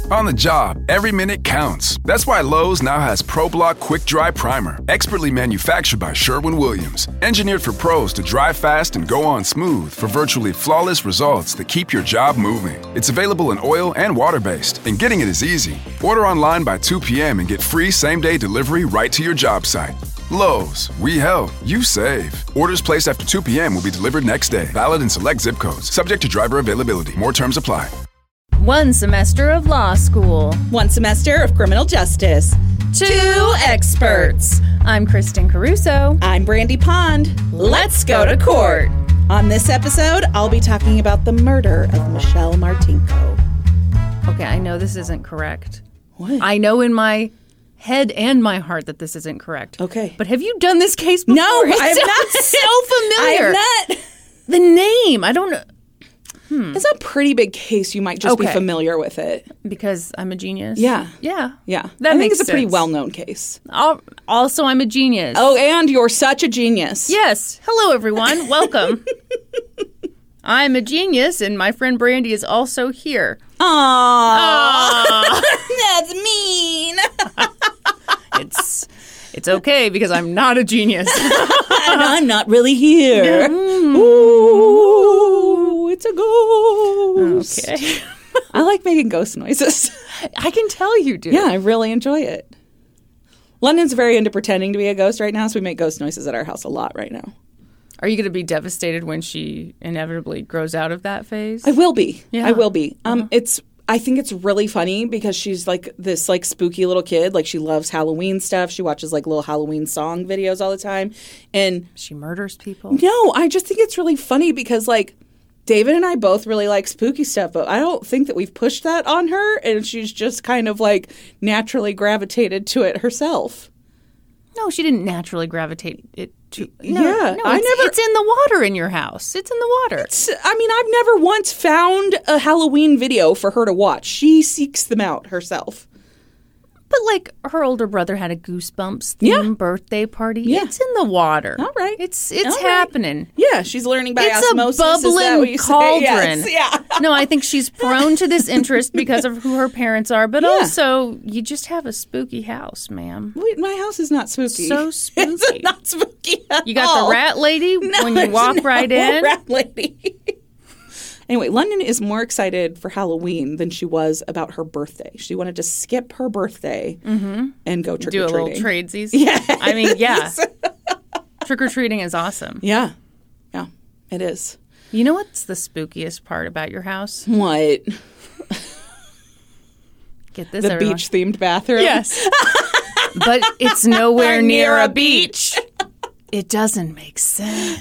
On the job, every minute counts. That's why Lowe's now has ProBlock Quick Dry Primer, expertly manufactured by Sherwin-Williams. Engineered for pros to dry fast and go on smooth for virtually flawless results that keep your job moving. It's available in oil and water-based, and getting it is easy. Order online by 2 p.m. and get free same-day delivery right to your job site. Lowe's, we help, you save. Orders placed after 2 p.m. will be delivered next day. Valid in select zip codes. Subject to driver availability. More terms apply. 1 semester of law school. 1 semester of criminal justice. 2 experts. I'm Kristen Caruso. I'm Brandy Pond. Let's go to court. On this episode, I'll be talking about the murder of Michelle Martinko. Okay, I know this isn't correct. What? I know in my head and my heart that this isn't correct. Okay. But have you done this case before? No, I have not. It's so familiar. I have not. The name, I don't know. It's a pretty big case. You might just be Okay. familiar with it. Because I'm a genius? Yeah. Yeah. Yeah. That I think makes it's a pretty sense. well-known case. Also, I'm a genius. Oh, and you're such a genius. Yes. Hello, everyone. Welcome. I'm a genius, and my friend Brandy is also here. Aww. That's mean. It's okay because I'm not a genius. And I'm not really here. Ooh, it's a ghost. Okay. I like making ghost noises. I can tell you do. Yeah, I really enjoy it. London's very into pretending to be a ghost right now, so we make ghost noises at our house a lot right now. Are you going to be devastated when she inevitably grows out of that phase? I will be. Yeah. I will be. I think it's really funny because she's like this like spooky little kid. Like she loves Halloween stuff. She watches like little Halloween song videos all the time. And She murders people? no, I just think it's really funny because like David and I both really like spooky stuff, but I don't think that we've pushed that on her, and she's just kind of like naturally gravitated to it herself. No, she didn't naturally gravitate it to. No, Yeah, no, I never- It's in the water in your house. It's in the water. I mean, I've never once found a Halloween video for her to watch. She seeks them out herself. But like her older brother had a Goosebumps Yeah. theme birthday party. Yeah. It's in the water. All right. It's All right. happening. Yeah, she's learning by It's osmosis. a bubbling Is that cauldron. what you say? Yes, yeah. No, I think she's prone to this interest because of who her parents are, but Yeah. also you just have a spooky house, ma'am. Wait, my house is not spooky. So spooky. It's not spooky at You got all. the rat lady No, when you there's walk no right in. rat lady. Anyway, London is more excited for Halloween than she was about her birthday. She wanted to skip her birthday and go Do a trick-or-treating. little tradesies. Yes. I mean, yeah. Trick-or-treating is awesome. Yeah. Yeah, it is. You know what's the spookiest part about your house? What? Get this, The everyone. beach-themed bathroom? Yes. But it's nowhere near a beach. It doesn't make sense.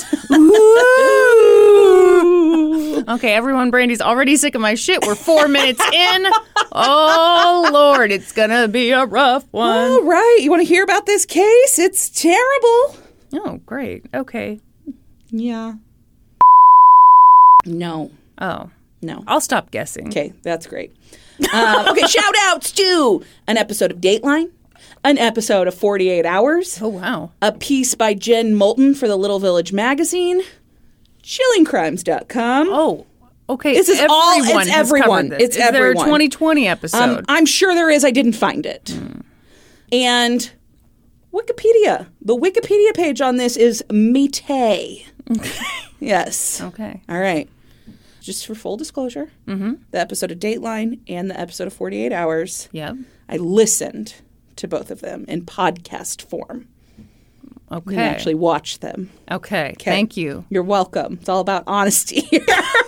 Okay, everyone, Brandy's already sick of my shit. We're 4 minutes in. Oh, Lord, it's going to be a rough one. All right. You want to hear about this case? It's terrible. Oh, great. Okay. Yeah. No. Oh, No. I'll stop guessing. Okay, that's great. Okay, shout outs to an episode of Dateline, an episode of 48 Hours, Oh, wow. a piece by Jen Moulton for the Little Village magazine, chillingcrimes.com. Oh, okay. This is all- it's Everyone has everyone. covered this. It's Is there a everyone. 2020 episode? I'm sure there is. I didn't find it. And Wikipedia. The Wikipedia page on this is Mété. Yes. Okay. All right. Just for full disclosure, the episode of Dateline and the episode of 48 Hours, Yep. I listened to both of them in podcast form. I Okay. didn't actually watch them. Okay. Thank you. You're welcome. It's all about honesty here.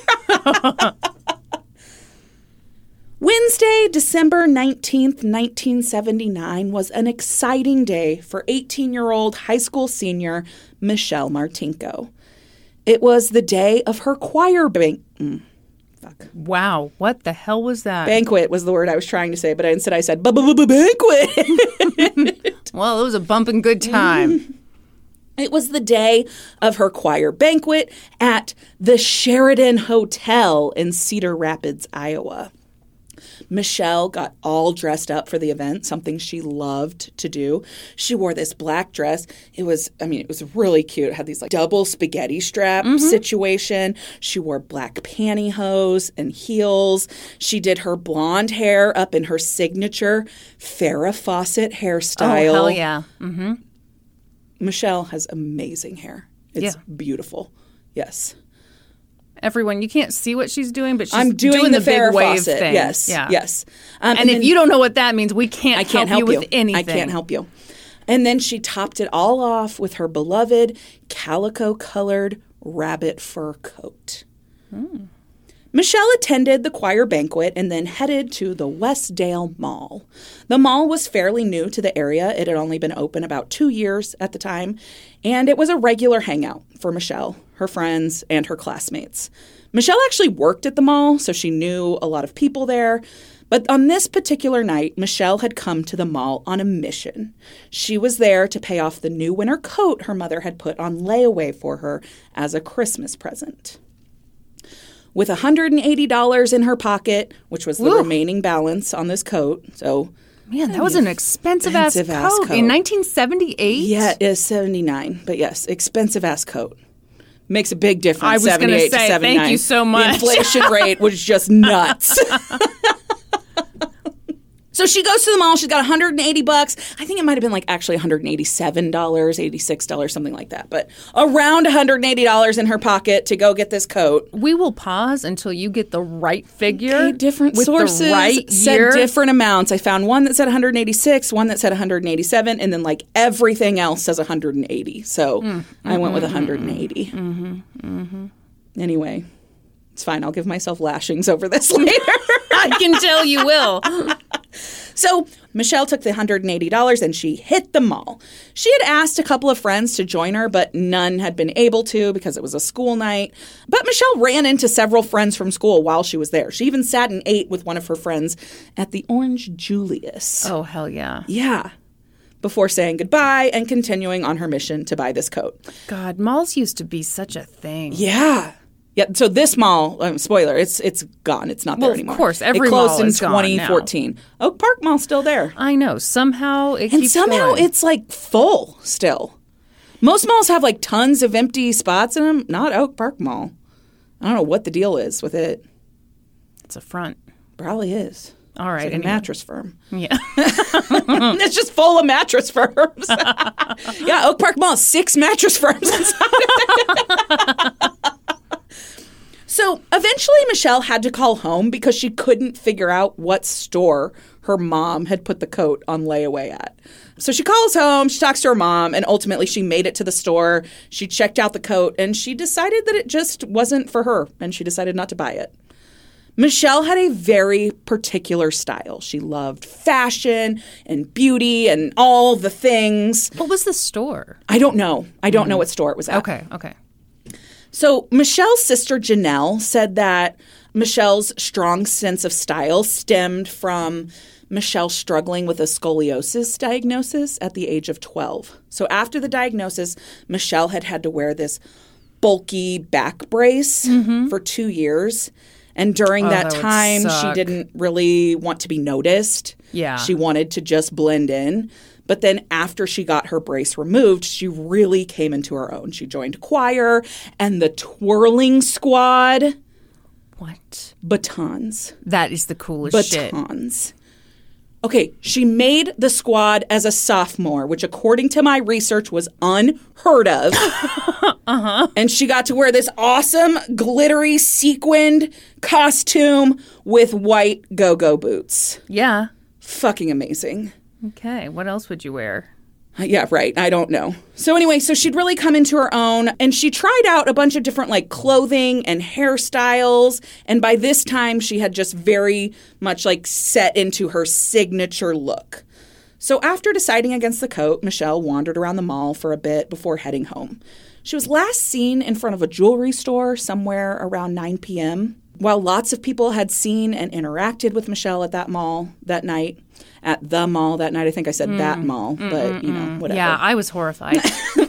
Wednesday, December 19th, 1979 was an exciting day for 18-year-old high school senior Michelle Martinko. It was the day of her choir Wow. What the hell was that? banquet was the word I was trying to say, but instead I said banquet. Well, it was a bumping good time. It was the day of her choir banquet at the Sheridan Hotel in Cedar Rapids, Iowa. Michelle got all dressed up for the event, something she loved to do. She wore this black dress. It was really cute. It had these like double spaghetti strap situation. She wore black pantyhose and heels. She did her blonde hair up in her signature Farrah Fawcett hairstyle. Oh, hell yeah. Mm-hmm. Michelle has amazing hair. It's beautiful. Yes. Everyone, you can't see what she's doing, but she's I'm doing the big Farrah wave Fawcett. thing. Yes, Yeah. yes. And if you don't know what that means, we I can't help you with anything. I can't help you. And then she topped it all off with her beloved calico-colored rabbit fur coat. Michelle attended the choir banquet and then headed to the Westdale Mall. The mall was fairly new to the area. It had only been open about 2 years at the time, and it was a regular hangout for Michelle, her friends, and her classmates. Michelle actually worked at the mall, so she knew a lot of people there. But on this particular night, Michelle had come to the mall on a mission. She was there to pay off the new winter coat her mother had put on layaway for her as a Christmas present. With $180 in her pocket, which was the remaining balance on this coat. So, man, that was an expensive-ass coat. In 1978? Yeah, it is 79. But yes, expensive-ass coat. Makes a big difference, I was going to 78 say, to 79. thank you so much. The inflation rate was just nuts. So she goes to the mall. She's got $180. I think it might have been like actually $187, $86, something like that. But around $180 in her pocket to go get this coat. We will pause until you get the right figure. Okay, different with sources the right said year. different amounts. I found one that said 186, one that said 187, and then like everything else says 180. So I went with 180. Anyway, it's fine. I'll give myself lashings over this later. I can tell you will. So Michelle took the $180 and she hit the mall. She had asked a couple of friends to join her, but none had been able to because it was a school night. But Michelle ran into several friends from school while she was there. She even sat and ate with one of her friends at the Orange Julius. Oh, hell yeah. Yeah. Before saying goodbye and continuing on her mission to buy this coat. God, malls used to be such a thing. Yeah. Yeah, so this mall, spoiler, it's gone. It's not there anymore. Of course, every it closed mall in is gone 2014. Oak Park Mall's still there. I know. Somehow it keeps going. It's like full still. Most malls have like tons of empty spots in them. Not Oak Park Mall. I don't know what the deal is with it. It's a front. Probably is. All right. It's like a mattress firm. Yeah. It's just full of mattress firms. Yeah, Oak Park Mall, 6 mattress firms inside. So eventually Michelle had to call home because she couldn't figure out what store her mom had put the coat on layaway at. So she calls home, she talks to her mom, and ultimately she made it to the store. She checked out the coat, and she decided that it just wasn't for her, and she decided not to buy it. Michelle had a very particular style. She loved fashion and beauty and all the things. What was the store? I don't know. I don't know what store it was at. Okay. So Michelle's sister Janelle said that Michelle's strong sense of style stemmed from Michelle struggling with a scoliosis diagnosis at the age of 12. So after the diagnosis, Michelle had to wear this bulky back brace for 2 years. And during that time, she didn't really want to be noticed. Yeah. She wanted to just blend in. But then after she got her brace removed, she really came into her own. She joined choir and the twirling squad. What? Batons. That is the coolest shit. Batons. Okay, she made the squad as a sophomore, which according to my research was unheard of. And she got to wear this awesome, glittery, sequined costume with white go-go boots. Yeah. Fucking amazing. Okay. What else would you wear? Yeah, right. I don't know. So anyway, so she'd really come into her own, and she tried out a bunch of different like clothing and hairstyles. And by this time, she had just very much like set into her signature look. So after deciding against the coat, Michelle wandered around the mall for a bit before heading home. She was last seen in front of a jewelry store somewhere around 9 p.m. While lots of people had seen and interacted with Michelle at that mall that night, I think I said that mall, but, whatever. Yeah, I was horrified.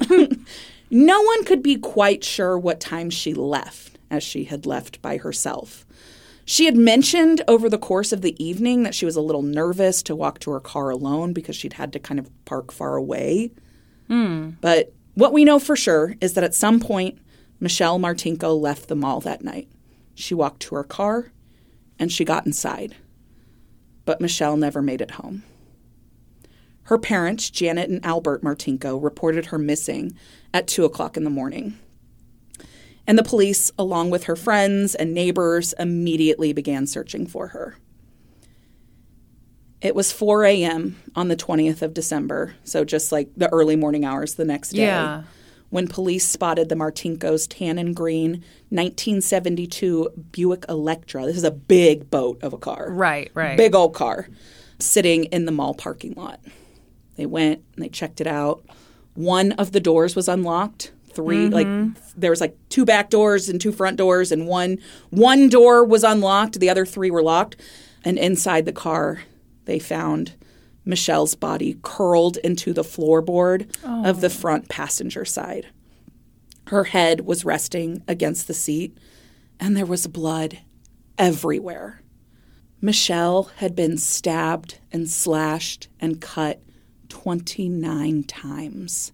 No one could be quite sure what time she left, as she had left by herself. She had mentioned over the course of the evening that she was a little nervous to walk to her car alone because she'd had to kind of park far away. But what we know for sure is that at some point, Michelle Martinko left the mall that night. She walked to her car and she got inside. But Michelle never made it home. Her parents, Janet and Albert Martinko, reported her missing at 2 o'clock in the morning. And the police, along with her friends and neighbors, immediately began searching for her. It was 4 a.m. on the 20th of December, so just like the early morning hours the next day, when police spotted the Martinko's tan and green 1972 Buick Electra. This is a big boat of a car. Right. Big old car sitting in the mall parking lot. They went and they checked it out. One of the doors was unlocked. There was 2 back doors and 2 front doors, and one door was unlocked. The other 3 were locked. And inside the car, they found Michelle's body curled into the floorboard of the front passenger side. Her head was resting against the seat, and there was blood everywhere. Michelle had been stabbed and slashed and cut 29 times.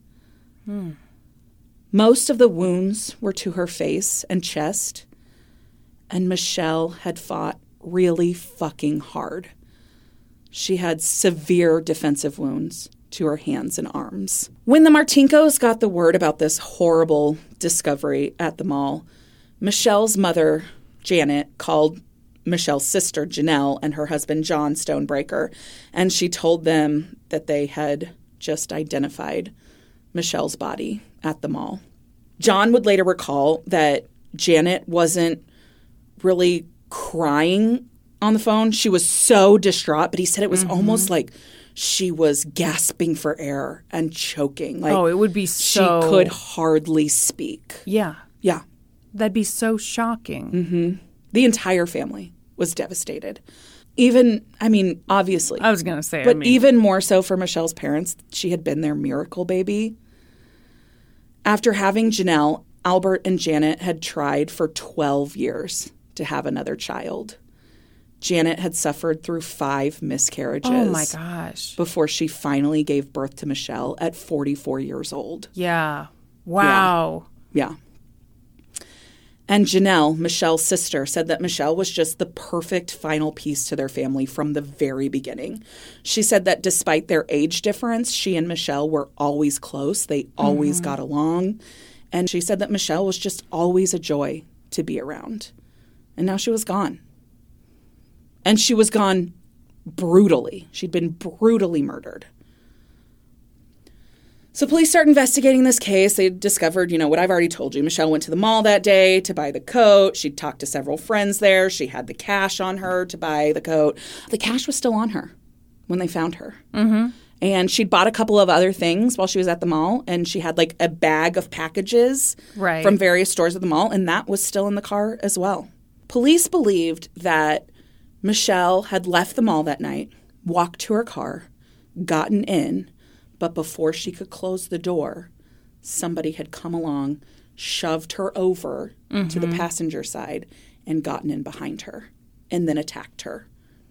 Most of the wounds were to her face and chest, and Michelle had fought really fucking hard. She had severe defensive wounds to her hands and arms. When the Martinkos got the word about this horrible discovery at the mall, Michelle's mother, Janet, called Michelle's sister, Janelle, and her husband, John Stonebreaker, and she told them that they had just identified Michelle's body at the mall. John would later recall that Janet wasn't really crying on the phone. She was so distraught, but he said it was almost like she was gasping for air and choking. It would be so... She could hardly speak. Yeah. Yeah. That'd be so shocking. The entire family was devastated. Obviously. I was going to say, But even more so for Michelle's parents, she had been their miracle baby. After having Janelle, Albert and Janet had tried for 12 years to have another child. Janet had suffered through 5 miscarriages. Oh, my gosh. Before she finally gave birth to Michelle at 44 years old. Yeah. Wow. Yeah. And Janelle, Michelle's sister, said that Michelle was just the perfect final piece to their family from the very beginning. She said that despite their age difference, she and Michelle were always close. They always got along. And she said that Michelle was just always a joy to be around. And now she was gone. And she was gone brutally. She'd been brutally murdered. So police start investigating this case. They discovered, what I've already told you. Michelle went to the mall that day to buy the coat. She'd talked to several friends there. She had the cash on her to buy the coat. The cash was still on her when they found her. And she'd bought a couple of other things while she was at the mall. And she had a bag of packages from various stores at the mall. And that was still in the car as well. Police believed that Michelle had left the mall that night, walked to her car, gotten in, but before she could close the door, somebody had come along, shoved her over to the passenger side, and gotten in behind her, and then attacked her.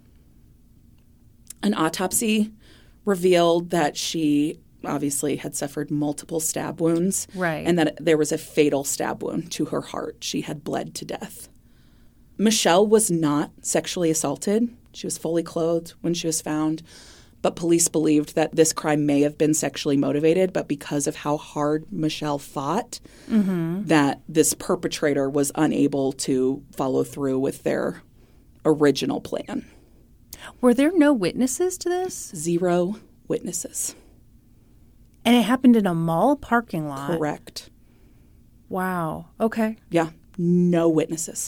An autopsy revealed that she obviously had suffered multiple stab wounds, and that there was a fatal stab wound to her heart. She had bled to death. Michelle was not sexually assaulted. She was fully clothed when she was found. But police believed that this crime may have been sexually motivated, but because of how hard Michelle fought, that this perpetrator was unable to follow through with their original plan. Were there no witnesses to this? 0 witnesses. And it happened in a mall parking lot? Correct. Wow. Okay. Yeah. No witnesses.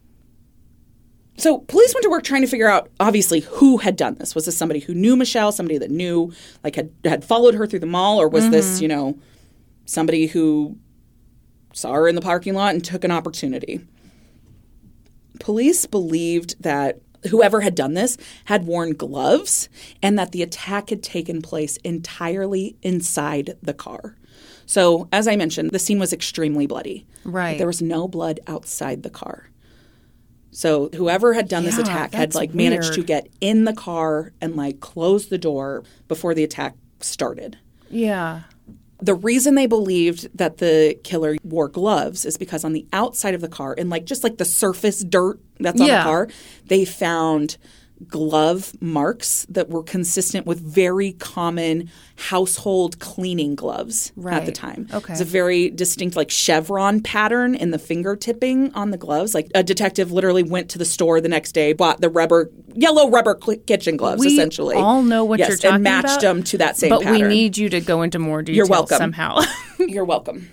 So police went to work trying to figure out, obviously, who had done this. Was this somebody who knew Michelle, somebody that knew, had followed her through the mall, or was this, somebody who saw her in the parking lot and took an opportunity? Police believed that whoever had done this had worn gloves and that the attack had taken place entirely inside the car. So, as I mentioned, the scene was extremely bloody. Right. There was no blood outside the car. So whoever had done this Yeah, attack had that's like managed weird. to get in the car and like close the door before the attack started. Yeah. The reason they believed that the killer wore gloves is because on the outside of the car, and like just like the surface dirt that's on the car, they found glove marks that were consistent with very common household cleaning gloves at the Right. time. Okay. It's a very distinct like chevron pattern in the finger tipping on the gloves. Like a detective literally went to the store the next day, bought the yellow rubber kitchen gloves, We essentially. all know what you're talking and matched about, them to that same but pattern. we need you to go into more detail You're welcome. somehow. You're welcome.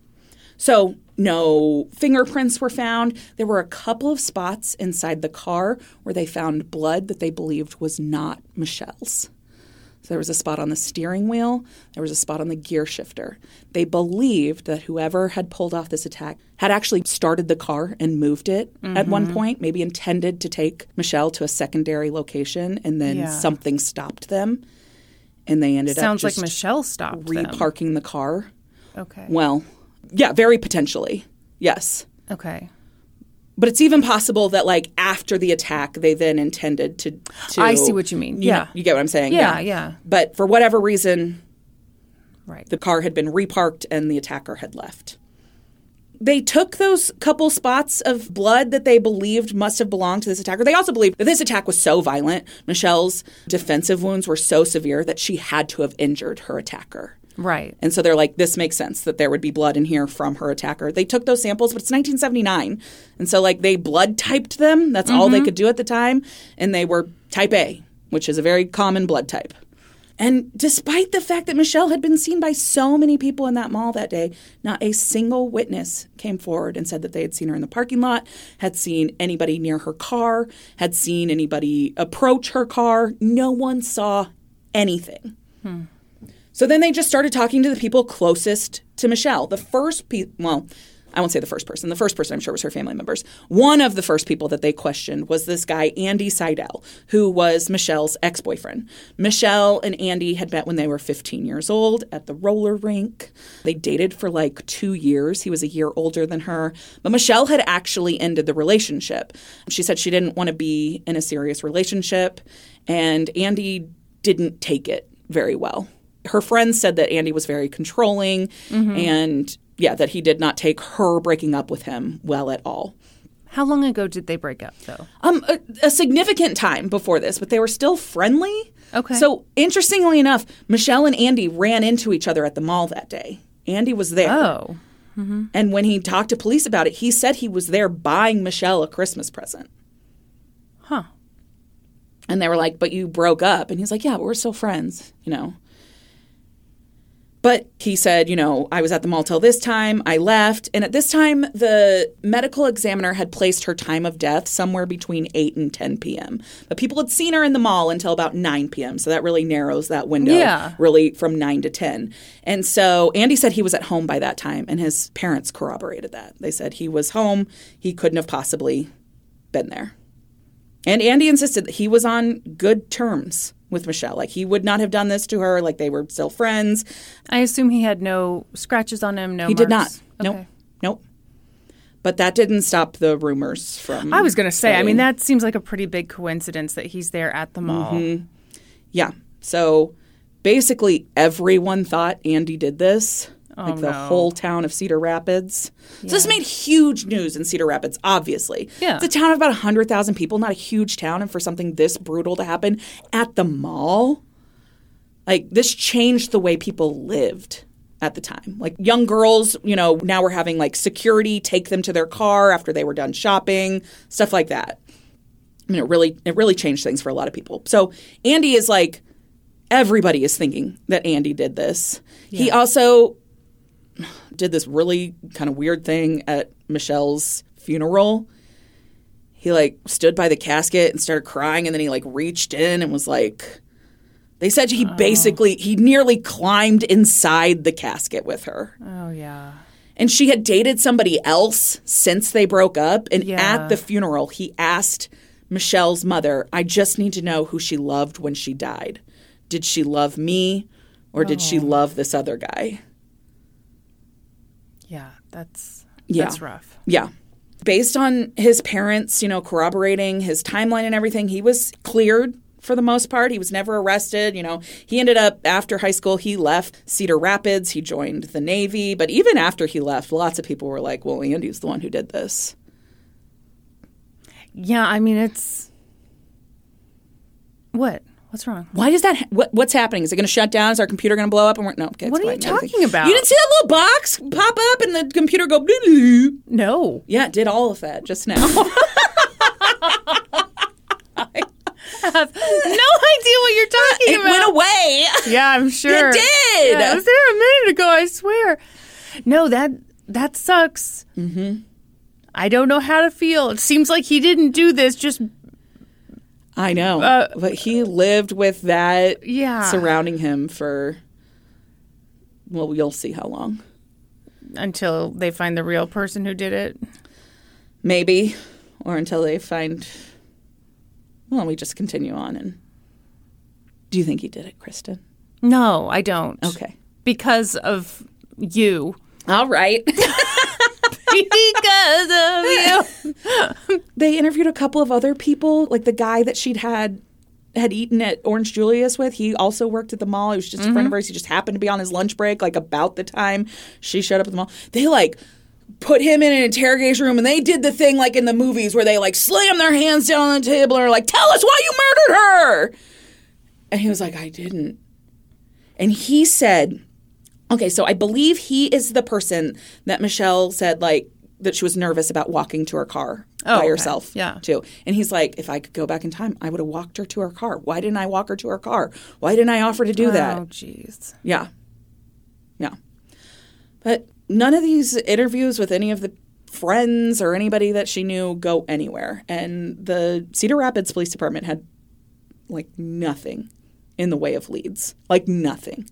So no fingerprints were found. There were a couple of spots inside the car where they found blood that they believed was not Michelle's. So there was a spot on the steering wheel. There was a spot on the gear shifter. They believed that whoever had pulled off this attack had actually started the car and moved it at one point, maybe intended to take Michelle to a secondary location, and then something stopped them, and they ended Sounds up like just Michelle stopped them. reparking the car. Okay. Well, yeah, very potentially. Yes. Okay. But it's even possible that, like, after the attack, they then intended to I see what you mean. you know, you get what I'm saying? Yeah. But for whatever reason, Right. the car had been reparked and the attacker had left. They took those couple spots of blood that they believed must have belonged to this attacker. They also believed that this attack was so violent, Michelle's defensive wounds were so severe that she had to have injured her attacker. Right. And so they're like, this makes sense that there would be blood in here from her attacker. They took those samples, but it's 1979. And so, like, they blood typed them. That's all they could do at the time. And they were type A, which is a very common blood type. And despite the fact that Michelle had been seen by so many people in that mall that day, not a single witness came forward and said that they had seen her in the parking lot, had seen anybody near her car, had seen anybody approach her car. No one saw anything. So then they just started talking to the people closest to Michelle. The first well, I won't say the first person. The first person, I'm sure, was her family members. One of the first people that they questioned was this guy, Andy Seidel, who was Michelle's ex-boyfriend. Michelle and Andy had met when they were 15 years old at the roller rink. They dated for like 2 years. He was a year older than her. But Michelle had actually ended the relationship. She said she didn't want to be in a serious relationship, and Andy didn't take it very well. Her friends said that Andy was very controlling and, yeah, that he did not take her breaking up with him well at all. How long ago did they break up, though? A significant time before this, but they were still friendly. Okay. So, interestingly enough, Michelle and Andy ran into each other at the mall that day. Andy was there. Oh. And when he talked to police about it, he said he was there buying Michelle a Christmas present. Huh. And they were like, but you broke up. And he's like, yeah, but we're still friends, you know. But he said, you know, I was at the mall till this time. I left. And at this time, the medical examiner had placed her time of death somewhere between 8 and 10 p.m. But people had seen her in the mall until about 9 p.m. So that really narrows that window, really from 9 to 10. And so Andy said he was at home by that time, and his parents corroborated that. They said he was home. He couldn't have possibly been there. And Andy insisted that he was on good terms with Michelle. Like, he would not have done this to her. Like, they were still friends. I assume he had no scratches on him, no He marks? did not. Okay. Nope. But that didn't stop the rumors from I was going to say, I spreading. mean, that seems like a pretty big coincidence that he's there at the mall. Yeah. So basically everyone thought Andy did this. Like the no. whole town of Cedar Rapids. So this made huge news in Cedar Rapids, obviously. Yeah. It's a town of about 100,000 people, not a huge town. And for something this brutal to happen at the mall, like, this changed the way people lived at the time. Like, young girls, you know, now we're having like security take them to their car after they were done shopping, stuff like that. I mean, it really changed things for a lot of people. So Andy is like, everybody is thinking that Andy did this. He also did this really kind of weird thing at Michelle's funeral. He like stood by the casket and started crying, and then he like reached in and was like, they said he nearly climbed inside the casket with her. Oh, yeah. And she had dated somebody else since they broke up. And at the funeral, he asked Michelle's mother, I just need to know who she loved when she died. Did she love me, or did she love this other guy? Yeah, that's Yeah. rough. Yeah. Based on his parents, corroborating his timeline and everything, he was cleared for the most part. He was never arrested. He ended up, after high school, he left Cedar Rapids. He joined the Navy. But even after he left, lots of people were like, well, Andy's the one who did this. Yeah, I mean, it's... What? What's wrong? Why does that... What's happening? Is it going to shut down? Is our computer going to blow up? And no, okay, what are you talking about? You didn't see that little box pop up and the computer go... Blue? No. Yeah, it did all of that just now. I have no idea what you're talking about. It went away. Yeah, I'm sure. It did. Yeah, it was there a minute ago, I swear. No, that sucks. Mm-hmm. I don't know how to feel. It seems like he didn't do this just... I know. But he lived with that surrounding him for... Well, you'll see how long. Until they find the real person who did it? Maybe. Or until they find... Well, we just continue on. And do you think he did it, Kristen? No, I don't. Okay. Because of you. All right. Because of you. They interviewed a couple of other people, like the guy that she'd had eaten at Orange Julius with. He also worked at the mall. He was just a friend of hers. He just happened to be on his lunch break, like about the time she showed up at the mall. They put him in an interrogation room, and they did the thing like in the movies where they slam their hands down on the table and are like, tell us why you murdered her. And he was like, I didn't. And he said, okay, so I believe he is the person that Michelle said that she was nervous about walking to her car by herself too. And he's like, if I could go back in time, I would have walked her to her car. Why didn't I walk her to her car? Why didn't I offer to do that? Oh, jeez. Yeah. Yeah. But none of these interviews with any of the friends or anybody that she knew go anywhere. And the Cedar Rapids Police Department had nothing in the way of leads. Nothing.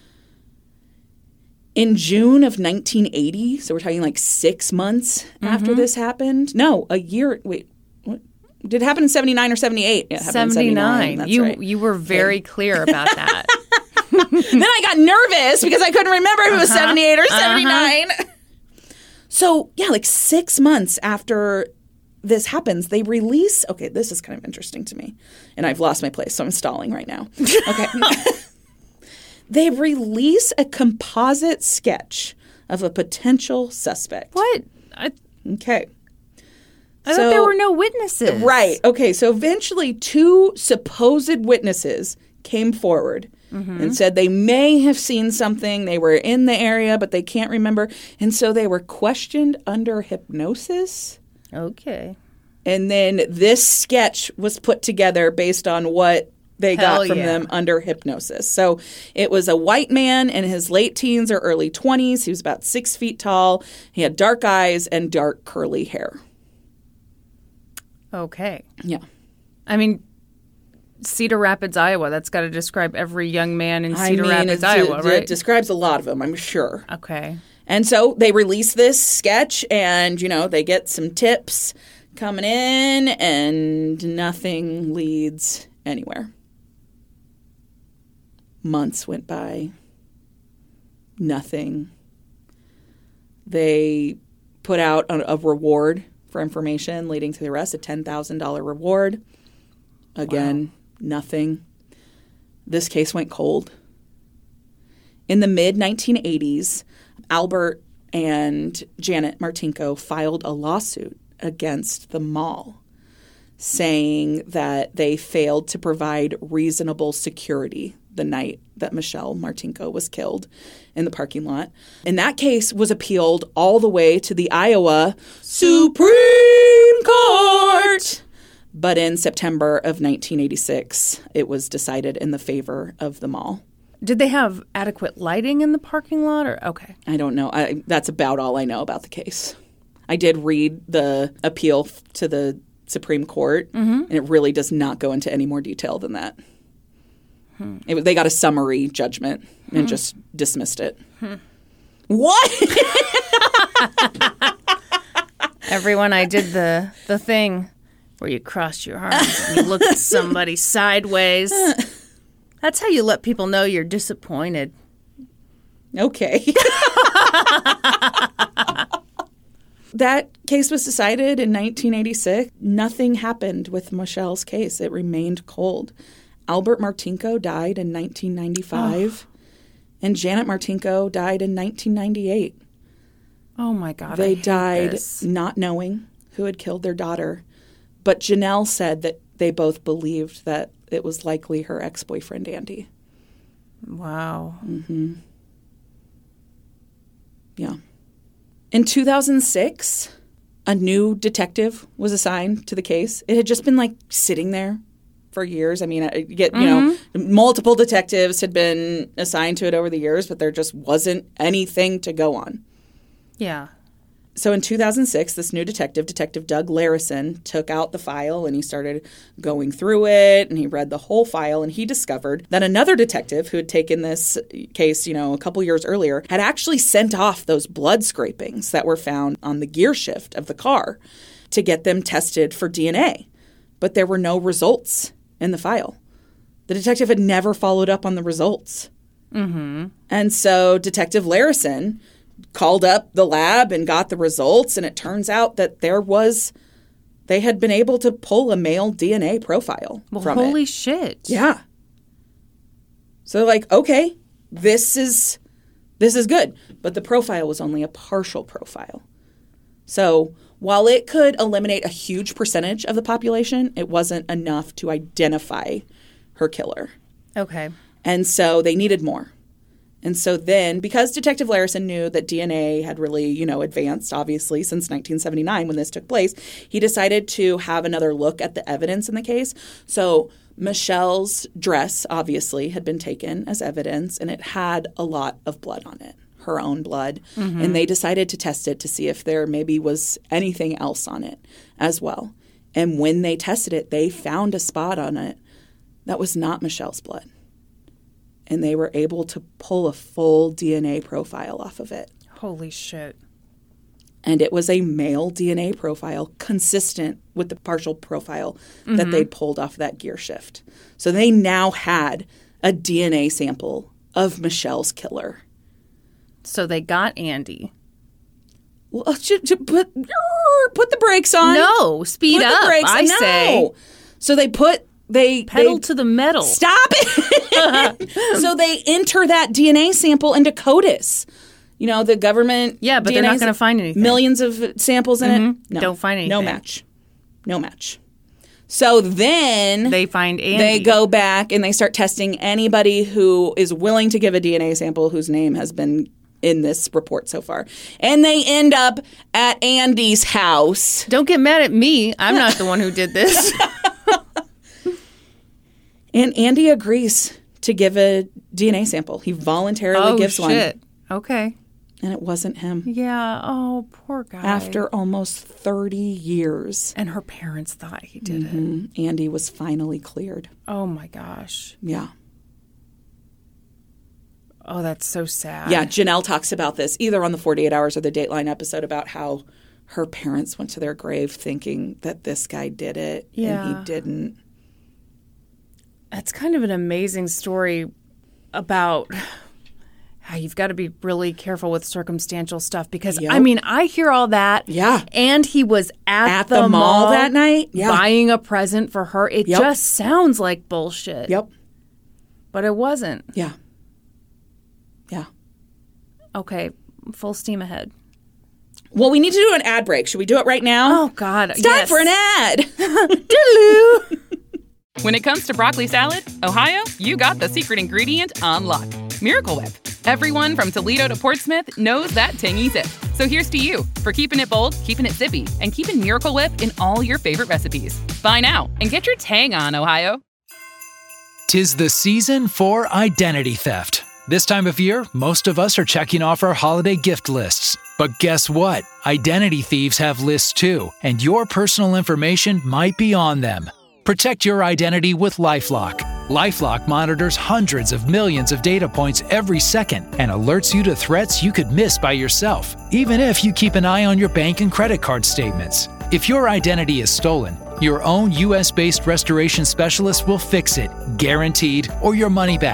In June of 1980, so we're talking 6 months after this happened. No, a year. Wait, what? Did it happen in 79 or 78? Yeah, it happened 79. In 79. That's right. You were very clear about that. Then I got nervous because I couldn't remember if it was 78 or 79. So, 6 months after this happens, they release... Okay, this is kind of interesting to me. And I've lost my place, so I'm stalling right now. Okay. They release a composite sketch of a potential suspect. What? Okay. I thought there were no witnesses. Right. Okay, so eventually 2 supposed witnesses came forward and said they may have seen something. They were in the area, but they can't remember. And so they were questioned under hypnosis. Okay. And then this sketch was put together based on what they got from them under hypnosis. So it was a white man in his late teens or early 20s. He was about 6 feet tall. He had dark eyes and dark curly hair. Okay. Yeah. I mean, Cedar Rapids, Iowa. That's got to describe every young man in Cedar Rapids, Iowa, right? It describes a lot of them, I'm sure. Okay. And so they release this sketch and, they get some tips coming in and nothing leads anywhere. Months went by. Nothing. They put out a reward for information leading to the arrest, a $10,000 reward. Again, nothing. This case went cold. In the mid-1980s, Albert and Janet Martinko filed a lawsuit against the mall, saying that they failed to provide reasonable security the night that Michelle Martinko was killed in the parking lot. And that case was appealed all the way to the Iowa Supreme Court. But in September of 1986, it was decided in the favor of the mall. Did they have adequate lighting in the parking lot? Or okay. I don't know. That's about all I know about the case. I did read the appeal to the Supreme Court, and it really does not go into any more detail than that. They got a summary judgment and just dismissed it. What? Everyone, I did the thing where you crossed your arms and you look at somebody sideways. That's how you let people know you're disappointed. Okay. that case was decided in 1986. Nothing happened with Michelle's case. It remained cold. Albert Martinko died in 1995, and Janet Martinko died in 1998. Oh, my God. They died not knowing who had killed their daughter. But Janelle said that they both believed that it was likely her ex-boyfriend, Andy. Wow. Mm-hmm. Yeah. In 2006, a new detective was assigned to the case. It had just been, like, sitting there for years. I mean, you know, multiple detectives had been assigned to it over the years, but there just wasn't anything to go on. Yeah. So in 2006, this new detective, Detective Doug Larison, took out the file and he started going through it and he read the whole file and he discovered that another detective who had taken this case, you know, a couple years earlier had actually sent off those blood scrapings that were found on the gear shift of the car to get them tested for DNA. But there were no results in the file. The detective had never followed up on the results. Mm-hmm. And so Detective Larison called up the lab and got the results, and it turns out that they had been able to pull a male DNA profile from it. Holy shit. Yeah. So like, okay, this is good. But the profile was only a partial profile. So while it could eliminate a huge percentage of the population, it wasn't enough to identify her killer. Okay. And so they needed more. And so then, because Detective Larison knew that DNA had really, you know, advanced, obviously, since 1979 when this took place, he decided to have another look at the evidence in the case. So Michelle's dress, obviously, had been taken as evidence, and it had a lot of blood on it, her own blood. Mm-hmm. And they decided to test it to see if there maybe was anything else on it as well. And when they tested it, they found a spot on it that was not Michelle's blood. And they were able to pull a full DNA profile off of it. Holy shit. And it was a male DNA profile consistent with the partial profile that they'd pulled off that gear shift. So they now had a DNA sample of Michelle's killer. So they got Andy. Well, put the brakes on. No, speed up. I say. So they pedal to the metal. Stop it. So they enter that DNA sample into CODIS. You know, the government. Yeah, but they're not going to find anything. Millions of samples in it. No. Don't find anything. No match. So then they find Andy. They go back and they start testing anybody who is willing to give a DNA sample whose name has been in this report so far. And they end up at Andy's house. Don't get mad at me. I'm not the one who did this. And Andy agrees to give a DNA sample. He voluntarily gives one. Oh, shit. Okay. And it wasn't him. Yeah. Oh, poor guy. After almost 30 years. And her parents thought he did it. Andy was finally cleared. Oh, my gosh. Yeah. Oh, that's so sad. Yeah, Janelle talks about this either on the 48 Hours or the Dateline episode about how her parents went to their grave thinking that this guy did it and he didn't. That's kind of an amazing story about how you've got to be really careful with circumstantial stuff because, I mean, I hear all that. Yeah. And he was at the mall that night buying a present for her. It just sounds like bullshit. Yep. But it wasn't. Yeah. Yeah. Okay. Full steam ahead. Well, we need to do an ad break. Should we do it right now? Oh, God. It's time for an ad. Doodaloo. When it comes to broccoli salad, Ohio, you got the secret ingredient on lock. Miracle Whip. Everyone from Toledo to Portsmouth knows that tangy zip. So here's to you for keeping it bold, keeping it zippy, and keeping Miracle Whip in all your favorite recipes. Buy now and get your tang on, Ohio. 'Tis the season for identity theft. This time of year, most of us are checking off our holiday gift lists. But guess what? Identity thieves have lists too, and your personal information might be on them. Protect your identity with LifeLock. LifeLock monitors hundreds of millions of data points every second and alerts you to threats you could miss by yourself, even if you keep an eye on your bank and credit card statements. If your identity is stolen, your own U.S.-based restoration specialist will fix it, guaranteed, or your money back.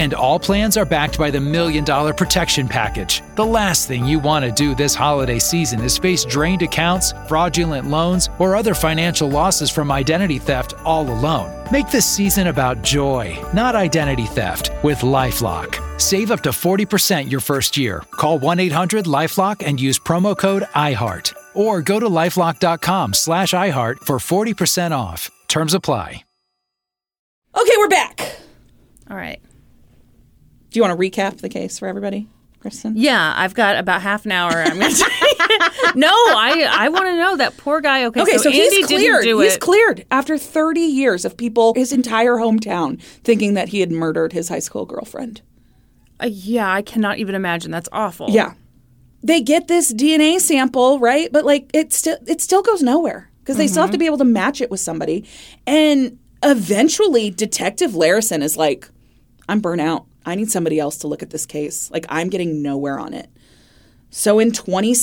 And all plans are backed by the $1 Million Protection Package. The last thing you want to do this holiday season is face drained accounts, fraudulent loans, or other financial losses from identity theft all alone. Make this season about joy, not identity theft, with LifeLock. Save up to 40% your first year. Call 1-800-LifeLock and use promo code iHeart. Or go to lifelock.com/iHeart for 40% off. Terms apply. Okay, we're back. All right. Do you want to recap the case for everybody, Kristen? Yeah, I've got about half an hour. I'm going to No, I want to know that poor guy. Okay, so Andy he's cleared. Didn't do he's it. cleared after 30 years of people, his entire hometown, thinking that he had murdered his high school girlfriend. Yeah, I cannot even imagine. That's awful. Yeah. They get this DNA sample, right? But like it still goes nowhere because they still have to be able to match it with somebody. And eventually Detective Larison is like, I'm burnt out. I need somebody else to look at this case. Like, I'm getting nowhere on it. So in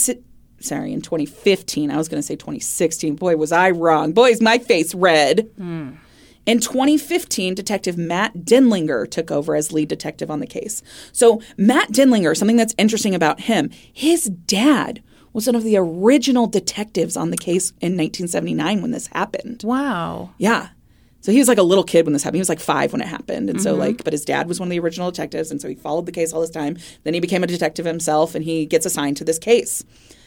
2015, I was going to say 2016. Boy, was I wrong. Boy, is my face red. In 2015, Detective Matt Denlinger took over as lead detective on the case. So Matt Denlinger, something that's interesting about him, his dad was one of the original detectives on the case in 1979 when this happened. Wow. Yeah. So he was like a little kid when this happened. He was like 5 when it happened. And so but his dad was one of the original detectives. And so he followed the case all this time. Then he became a detective himself and he gets assigned to this case.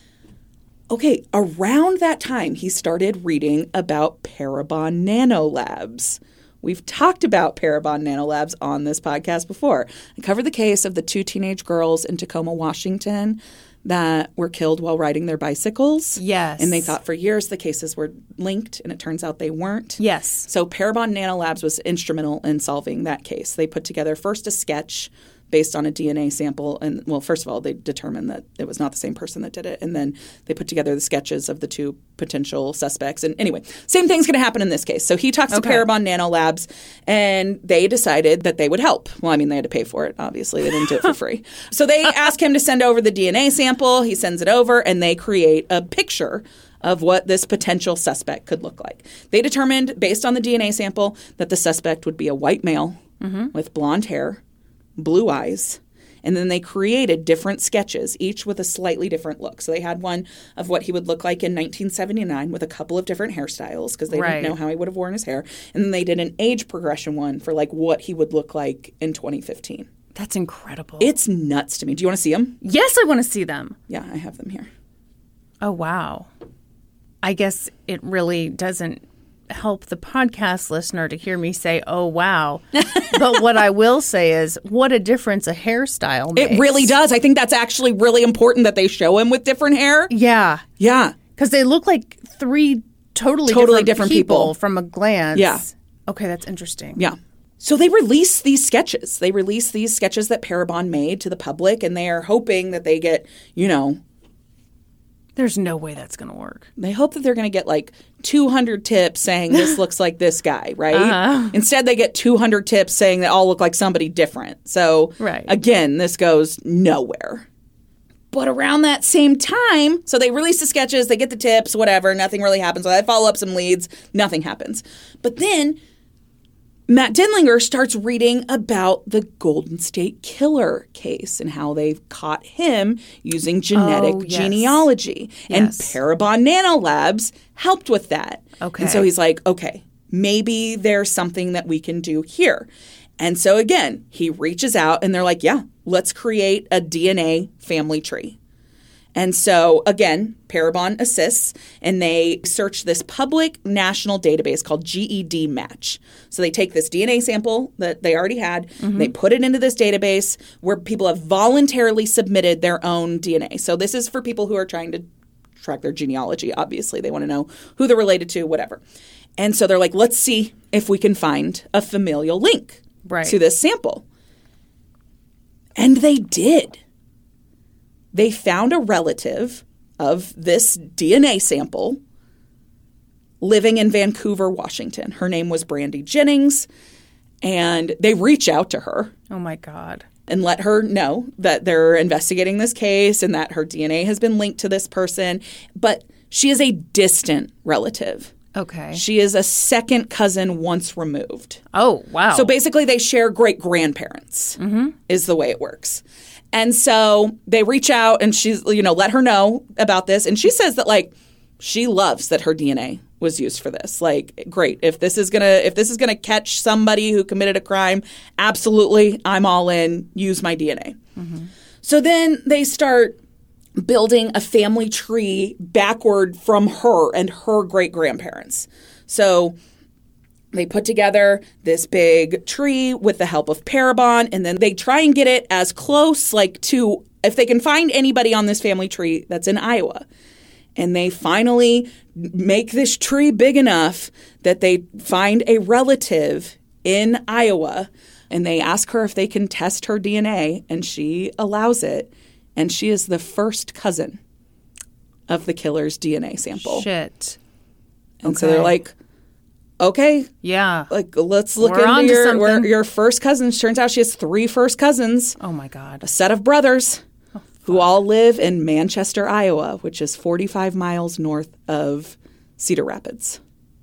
Okay, around that time, he started reading about Parabon Nanolabs. We've talked about Parabon Nanolabs on this podcast before. I covered the case of the 2 teenage girls in Tacoma, Washington that were killed while riding their bicycles. Yes. And they thought for years the cases were linked, and it turns out they weren't. Yes. So Parabon Nanolabs was instrumental in solving that case. They put together first a sketch based on a DNA sample. And, well, first of all, they determined that it was not the same person that did it. And then they put together the sketches of the 2 potential suspects. And anyway, same thing's going to happen in this case. So he talks to Parabon Nanolabs, and they decided that they would help. Well, I mean, they had to pay for it, obviously. They didn't do it for free. So they ask him to send over the DNA sample. He sends it over, and they create a picture of what this potential suspect could look like. They determined, based on the DNA sample, that the suspect would be a white male with blonde hair, blue eyes, and then they created different sketches, each with a slightly different look. So they had one of what he would look like in 1979 with a couple of different hairstyles because they didn't know how he would have worn his hair. And then they did an age progression one for like what he would look like in 2015. That's incredible. It's nuts to me. Do you want to see them? Yes, I want to see them. Yeah, I have them here. Oh, wow. I guess it really doesn't help the podcast listener to hear me say, oh, wow. But what I will say is, what a difference a hairstyle makes. It really does. I think that's actually really important that they show him with different hair. Yeah. Yeah. Because they look like 3 totally different people from a glance. Yeah. Okay, that's interesting. Yeah. So they release these sketches. They release these sketches that Parabon made to the public, and they are hoping that they get, There's no way that's going to work. They hope that they're going to get like 200 tips saying this looks like this guy, right? Instead, they get 200 tips saying they all look like somebody different. So, again, this goes nowhere. But around that same time, so they release the sketches, they get the tips, whatever, nothing really happens. So they follow up some leads, nothing happens. But then Matt Denlinger starts reading about the Golden State Killer case and how they've caught him using genetic genealogy. And Parabon Nanolabs helped with that. Okay. And so he's like, okay, maybe there's something that we can do here. And so again, he reaches out and they're like, yeah, let's create a DNA family tree. And so, again, Parabon assists, and they search this public national database called GED Match. So they take this DNA sample that they already had, and they put it into this database where people have voluntarily submitted their own DNA. So this is for people who are trying to track their genealogy, obviously. They want to know who they're related to, whatever. And so they're like, let's see if we can find a familial link to this sample. And they did. They found a relative of this DNA sample living in Vancouver, Washington. Her name was Brandy Jennings, and they reach out to her. Oh, my God. And let her know that they're investigating this case and that her DNA has been linked to this person. But she is a distant relative. Okay. She is a second cousin once removed. Oh, wow. So basically they share great-grandparents is the way it works. And so they reach out and she's, let her know about this. And she says that, like, she loves that her DNA was used for this. Like, great. If this is gonna catch somebody who committed a crime, absolutely, I'm all in. Use my DNA. So then they start building a family tree backward from her and her great-grandparents. So they put together this big tree with the help of Parabon, and then they try and get it as close, like, to if they can find anybody on this family tree that's in Iowa. And they finally make this tree big enough that they find a relative in Iowa, and they ask her if they can test her DNA, and she allows it. And she is the first cousin of the killer's DNA sample. Shit. And so they're like, okay. Yeah. Like, let's look We're onto into something. your first cousins. Turns out she has 3 first cousins, Oh, my God. a set of brothers who all live in Manchester, Iowa, which is 45 miles north of Cedar Rapids,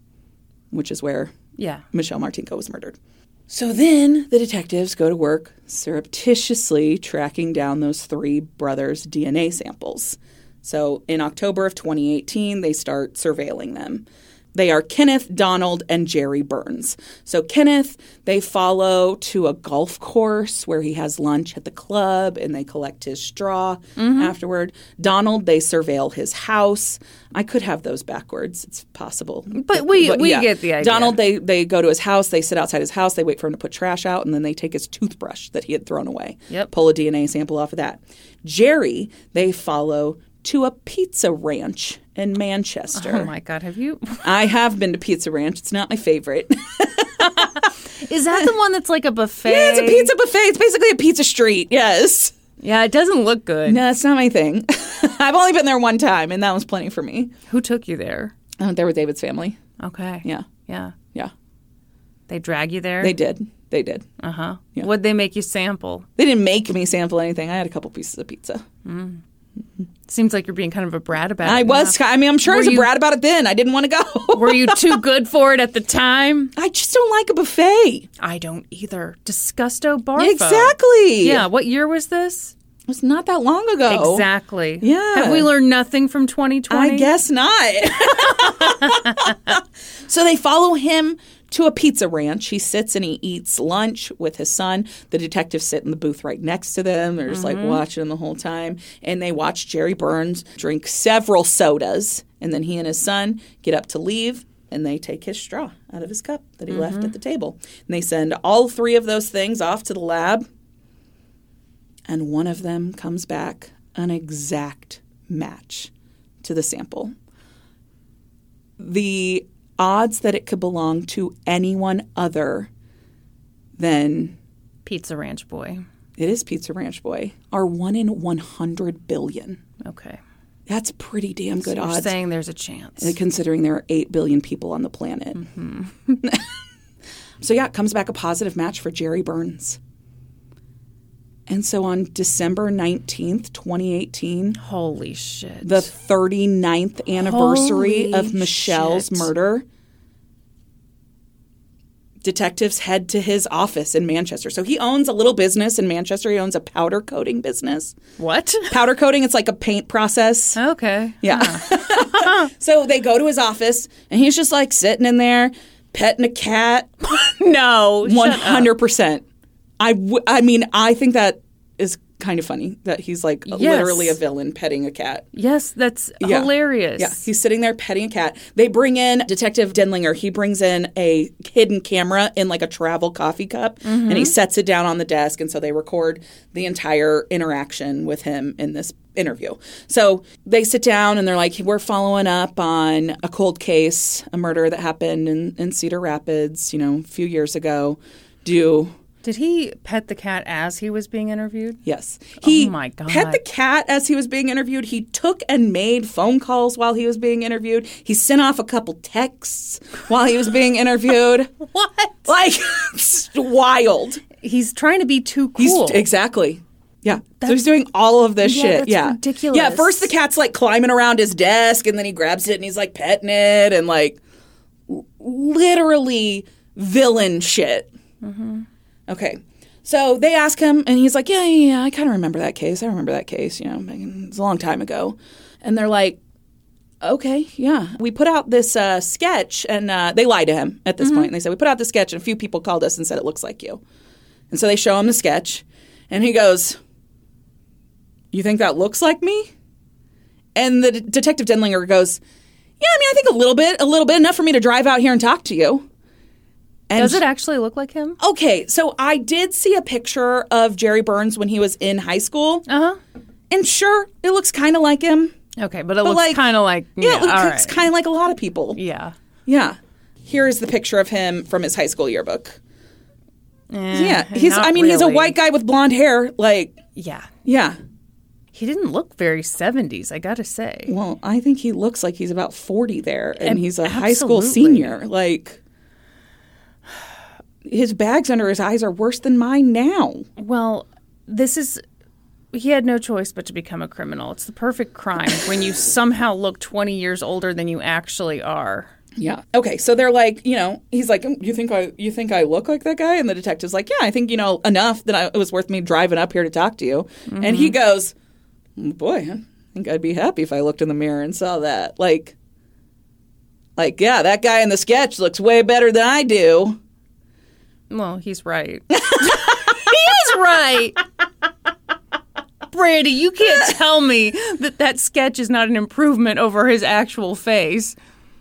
which is where Yeah. Michelle Martinko was murdered. So then the detectives go to work surreptitiously tracking down those 3 brothers' DNA samples. So in October of 2018, they start surveilling them. They are Kenneth, Donald, and Jerry Burns. So Kenneth, they follow to a golf course where he has lunch at the club and they collect his straw afterward. Donald, they surveil his house. I could have those backwards. It's possible. But we get the idea. Donald, they go to his house. They sit outside his house. They wait for him to put trash out, and then they take his toothbrush that he had thrown away. Yep. Pull a DNA sample off of that. Jerry, they follow to a pizza ranch in Manchester. Oh, my God. Have you? I have been to Pizza Ranch. It's not my favorite. Is that the one that's like a buffet? Yeah, it's a pizza buffet. It's basically a pizza street. Yes. Yeah, it doesn't look good. No, it's not my thing. I've only been there one time, and that was plenty for me. Who took you there? I went there with David's family. Okay. Yeah. Yeah. Yeah. They drag you there? They did. They did. Uh-huh. Yeah. What'd they make you sample? They didn't make me sample anything. I had a couple pieces of pizza. Seems like you're being kind of a brat about it. I was. now. I mean, I'm sure I was Were a you- brat about it then. I didn't want to go. Were you too good for it at the time? I just don't like a buffet. I don't either. Disgusto Barfo. Exactly. Yeah. What year was this? It was not that long ago. Exactly. Yeah. Have we learned nothing from 2020? I guess not. So they follow him to a pizza ranch. He sits and he eats lunch with his son. The detectives sit in the booth right next to them. They're just like watching him the whole time. And they watch Jerry Burns drink several sodas. And then he and his son get up to leave. And they take his straw out of his cup that he left at the table. And they send all 3 of those things off to the lab. And one of them comes back an exact match to the sample. The odds that it could belong to anyone other than Pizza Ranch Boy. it is Pizza Ranch Boy are 1 in 100 billion. Okay. That's pretty damn good So you're odds. saying there's a chance. Considering there are 8 billion people on the planet. So yeah, it comes back a positive match for Jerry Burns. And so on December 19th, 2018, Holy shit. the 39th anniversary of Holy Michelle's shit. murder, detectives head to his office in Manchester. So he owns a little business in Manchester. He owns a powder coating business. What? Powder coating, it's like a paint process. Okay. Yeah. So they go to his office, and he's just like sitting in there, petting a cat. No. 100%. I mean, I think that is kind of funny that he's like literally a villain petting a cat. Yes, that's Yeah. hilarious. Yeah, he's sitting there petting a cat. They bring in Detective Denlinger. He brings in a hidden camera in like a travel coffee cup, and he sets it down on the desk. And so they record the entire interaction with him in this interview. So they sit down and they're like, we're following up on a cold case, a murder that happened in Cedar Rapids, a few years ago. Did he pet the cat as he was being interviewed? Yes. He my God. pet the cat as he was being interviewed. He took and made phone calls while he was being interviewed. He sent off a couple texts while he was being interviewed. What? Like, it's wild. He's trying to be too cool. Exactly. Yeah. So he's doing all of this shit. that's Yeah. ridiculous. Yeah. First the cat's like climbing around his desk, and then he grabs it and he's like petting it and like literally villain shit. Mm-hmm. Okay. So they ask him, and he's like, yeah, I kind of remember that case. I remember that case, it's a long time ago. And they're like, okay, yeah. We put out this sketch, and they lied to him at this point. And they said, we put out this sketch, and a few people called us and said it looks like you. And so they show him the sketch, and he goes, you think that looks like me? And the Detective Denlinger goes, yeah, I think a little bit, enough for me to drive out here and talk to you. And does it actually look like him? Okay, so I did see a picture of Jerry Burns when he was in high school. Uh-huh. And sure, it looks kind of like him. Okay, but it looks kind of like... Yeah, it looks kind of like a lot of people. Yeah. Yeah. Here is the picture of him from his high school yearbook. Yeah, he's a white guy with blonde hair. Yeah. Yeah. He didn't look very 70s, I gotta say. Well, I think he looks like he's about 40 there, and he's a high school absolutely. senior. His bags under his eyes are worse than mine now. Well, he had no choice but to become a criminal. It's the perfect crime when you somehow look 20 years older than you actually are. Yeah. Okay, so they're like, he's like, you think I look like that guy? And the detective's like, yeah, I think, enough that it was worth me driving up here to talk to you. Mm-hmm. And he goes, boy, I think I'd be happy if I looked in the mirror and saw that. Yeah, that guy in the sketch looks way better than I do. Well, he's right. He is right. Brandy, you can't tell me that sketch is not an improvement over his actual face.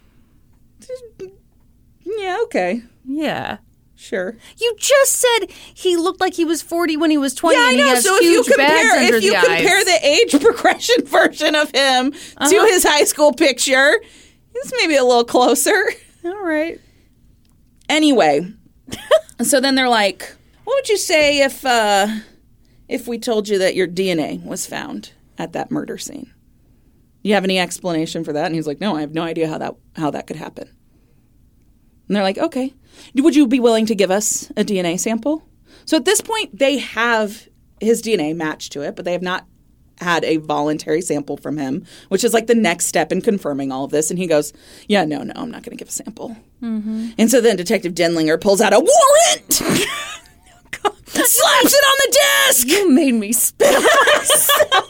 Yeah, okay. Yeah. Sure. You just said he looked like he was 40 when he was 20 and he has so huge bags under the eyes. If you compare the age progression version of him to his high school picture, it's maybe a little closer. All right. Anyway, so then they're like, what would you say if we told you that your DNA was found at that murder scene? Do you have any explanation for that? And he's like, no, I have no idea how that could happen. And they're like, okay. Would you be willing to give us a DNA sample? So at this point, they have his DNA matched to it, but they have not had a voluntary sample from him, which is the next step in confirming all of this. And he goes, yeah, no, I'm not going to give a sample. Mm-hmm. And so then Detective Denlinger pulls out a warrant! Slaps it on the desk! You made me spit on myself.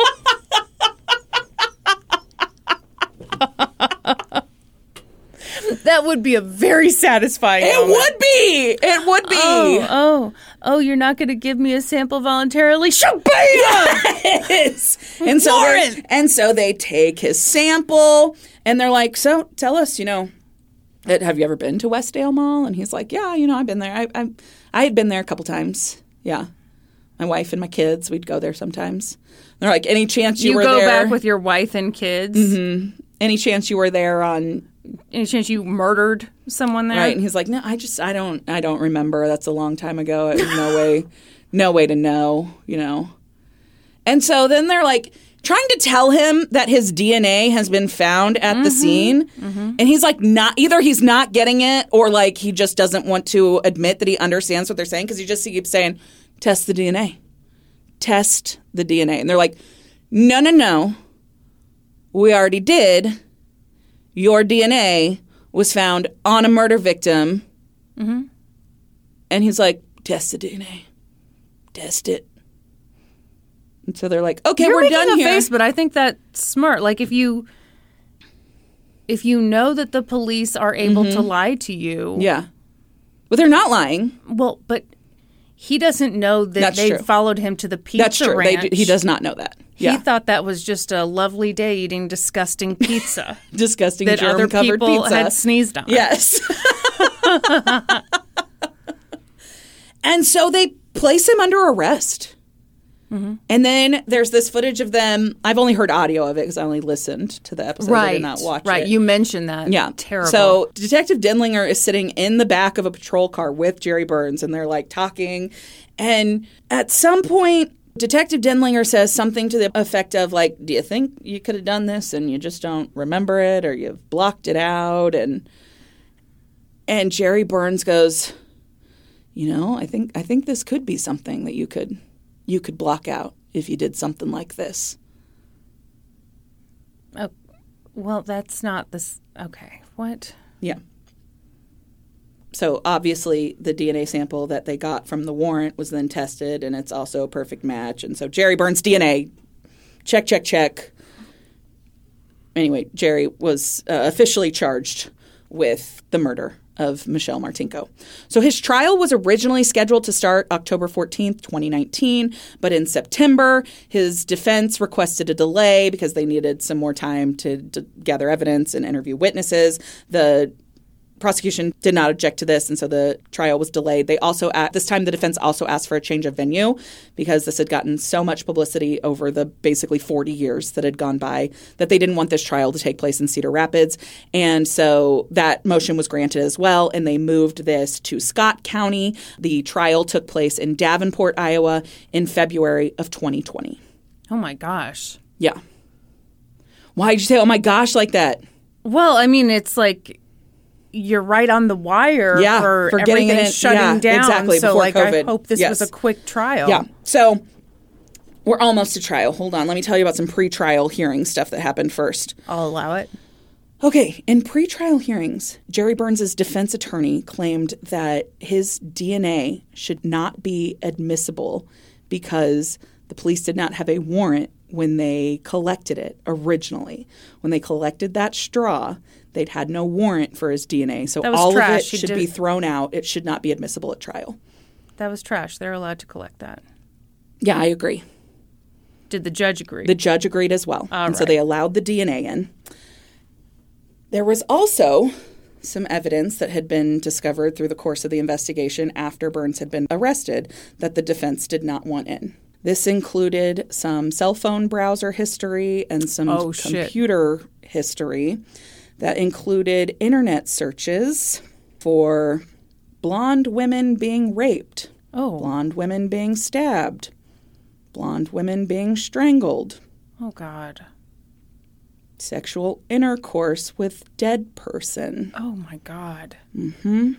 That would be a very satisfying moment. It would be. Oh, you're not going to give me a sample voluntarily? Shabam! Yes! And so they take his sample, and they're like, so tell us, have you ever been to Westdale Mall? And he's like, yeah, I've been there. I had been there a couple times. Yeah. My wife and my kids, we'd go there sometimes. And they're like, any chance you were there? You go back with your wife and kids? Mm-hmm. Any chance you were there on... Any chance you murdered someone there? Right. And he's like, no, I don't remember. That's a long time ago. No way to know, And so then they're like trying to tell him that his DNA has been found at the scene. Mm-hmm. And he's like, either he's not getting it or he just doesn't want to admit that he understands what they're saying because he just keeps saying, test the DNA. Test the DNA. And they're like, no. We already did. Your DNA was found on a murder victim. Mm-hmm. And he's like, test the DNA. Test it. And so they're like, okay, we're done here. You're making a face, but I think that's smart. If you know that the police are able to lie to you. Yeah. Well, they're not lying. Well, but he doesn't know that they followed him to the pizza That's true. ranch. He does not know that. Yeah. He thought that was just a lovely day eating disgusting pizza. Disgusting that germ-covered pizza. That other people had sneezed on. Yes. And so they place him under arrest. Mm-hmm. And then there's this footage of them. I've only heard audio of it because I only listened to the episode. I did not watch it. Right. You mentioned that. Yeah. Terrible. So Detective Denlinger is sitting in the back of a patrol car with Jerry Burns, and they're talking. And at some point, Detective Denlinger says something to the effect of do you think you could have done this and you just don't remember it or you've blocked it out? And Jerry Burns goes, I think this could be something that you could block out if you did something like this. Oh, well, that's not this. Okay. What? Yeah. So obviously the DNA sample that they got from the warrant was then tested, and it's also a perfect match. And so Jerry Burns' DNA, check, check, check. Anyway, Jerry was officially charged with the murder of Michelle Martinko. So his trial was originally scheduled to start October 14th, 2019, but in September, his defense requested a delay because they needed some more time to gather evidence and interview witnesses. The prosecution did not object to this, and so the trial was delayed. They also, at this time, the defense also asked for a change of venue because this had gotten so much publicity over the basically 40 years that had gone by that they didn't want this trial to take place in Cedar Rapids. And so that motion was granted as well, and they moved this to Scott County. The trial took place in Davenport, Iowa in February of 2020. Oh, my gosh. Yeah. Why did you say, oh, my gosh, like that? Well, I mean, it's like you're right on the wire for everything shutting down. Exactly, so, before like, COVID. I hope this was a quick trial. Yeah. So we're almost to trial. Hold on. Let me tell you about some pre-trial hearing stuff that happened first. I'll allow it. Okay. In pre-trial hearings, Jerry Burns' defense attorney claimed that his DNA should not be admissible because the police did not have a warrant when they collected it originally. When they collected that straw, they'd had no warrant for his DNA. So all of it should be thrown out. It should not be admissible at trial. That was trash. They're allowed to collect that. Yeah, I agree. Did the judge agree? The judge agreed as well. So they allowed the DNA in. There was also some evidence that had been discovered through the course of the investigation after Burns had been arrested that the defense did not want in. This included some cell phone browser history and some computer history that included internet searches for blonde women being raped, blonde women being stabbed, blonde women being strangled. Oh, God. Sexual intercourse with dead person. Oh, my God. Mm-hmm.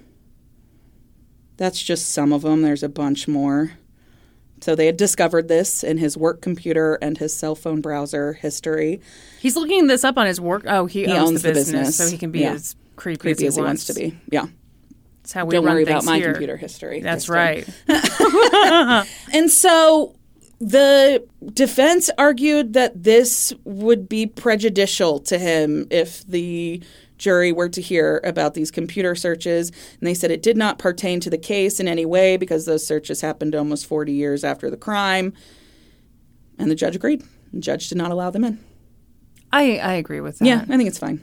That's just some of them. There's a bunch more. So they had discovered this in his work computer and his cell phone browser history. He's looking this up on his work. Oh, he owns the business, so he can be as creepy as he wants to be. Yeah. That's how we Don't run worry things about my here. computer history. That's right. And so the defense argued that this would be prejudicial to him if the jury were to hear about these computer searches. And they said it did not pertain to the case in any way because those searches happened almost 40 years after the crime. And the judge agreed. The judge did not allow them in. I agree with that. Yeah, I think it's fine.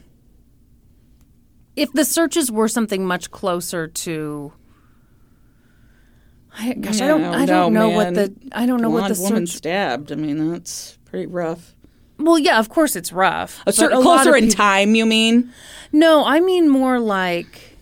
If the searches were something much closer to, I don't know what the Blonde woman search. stabbed. I mean, that's pretty rough. Well, yeah, of course it's rough. Closer in time, you mean? No, I mean more like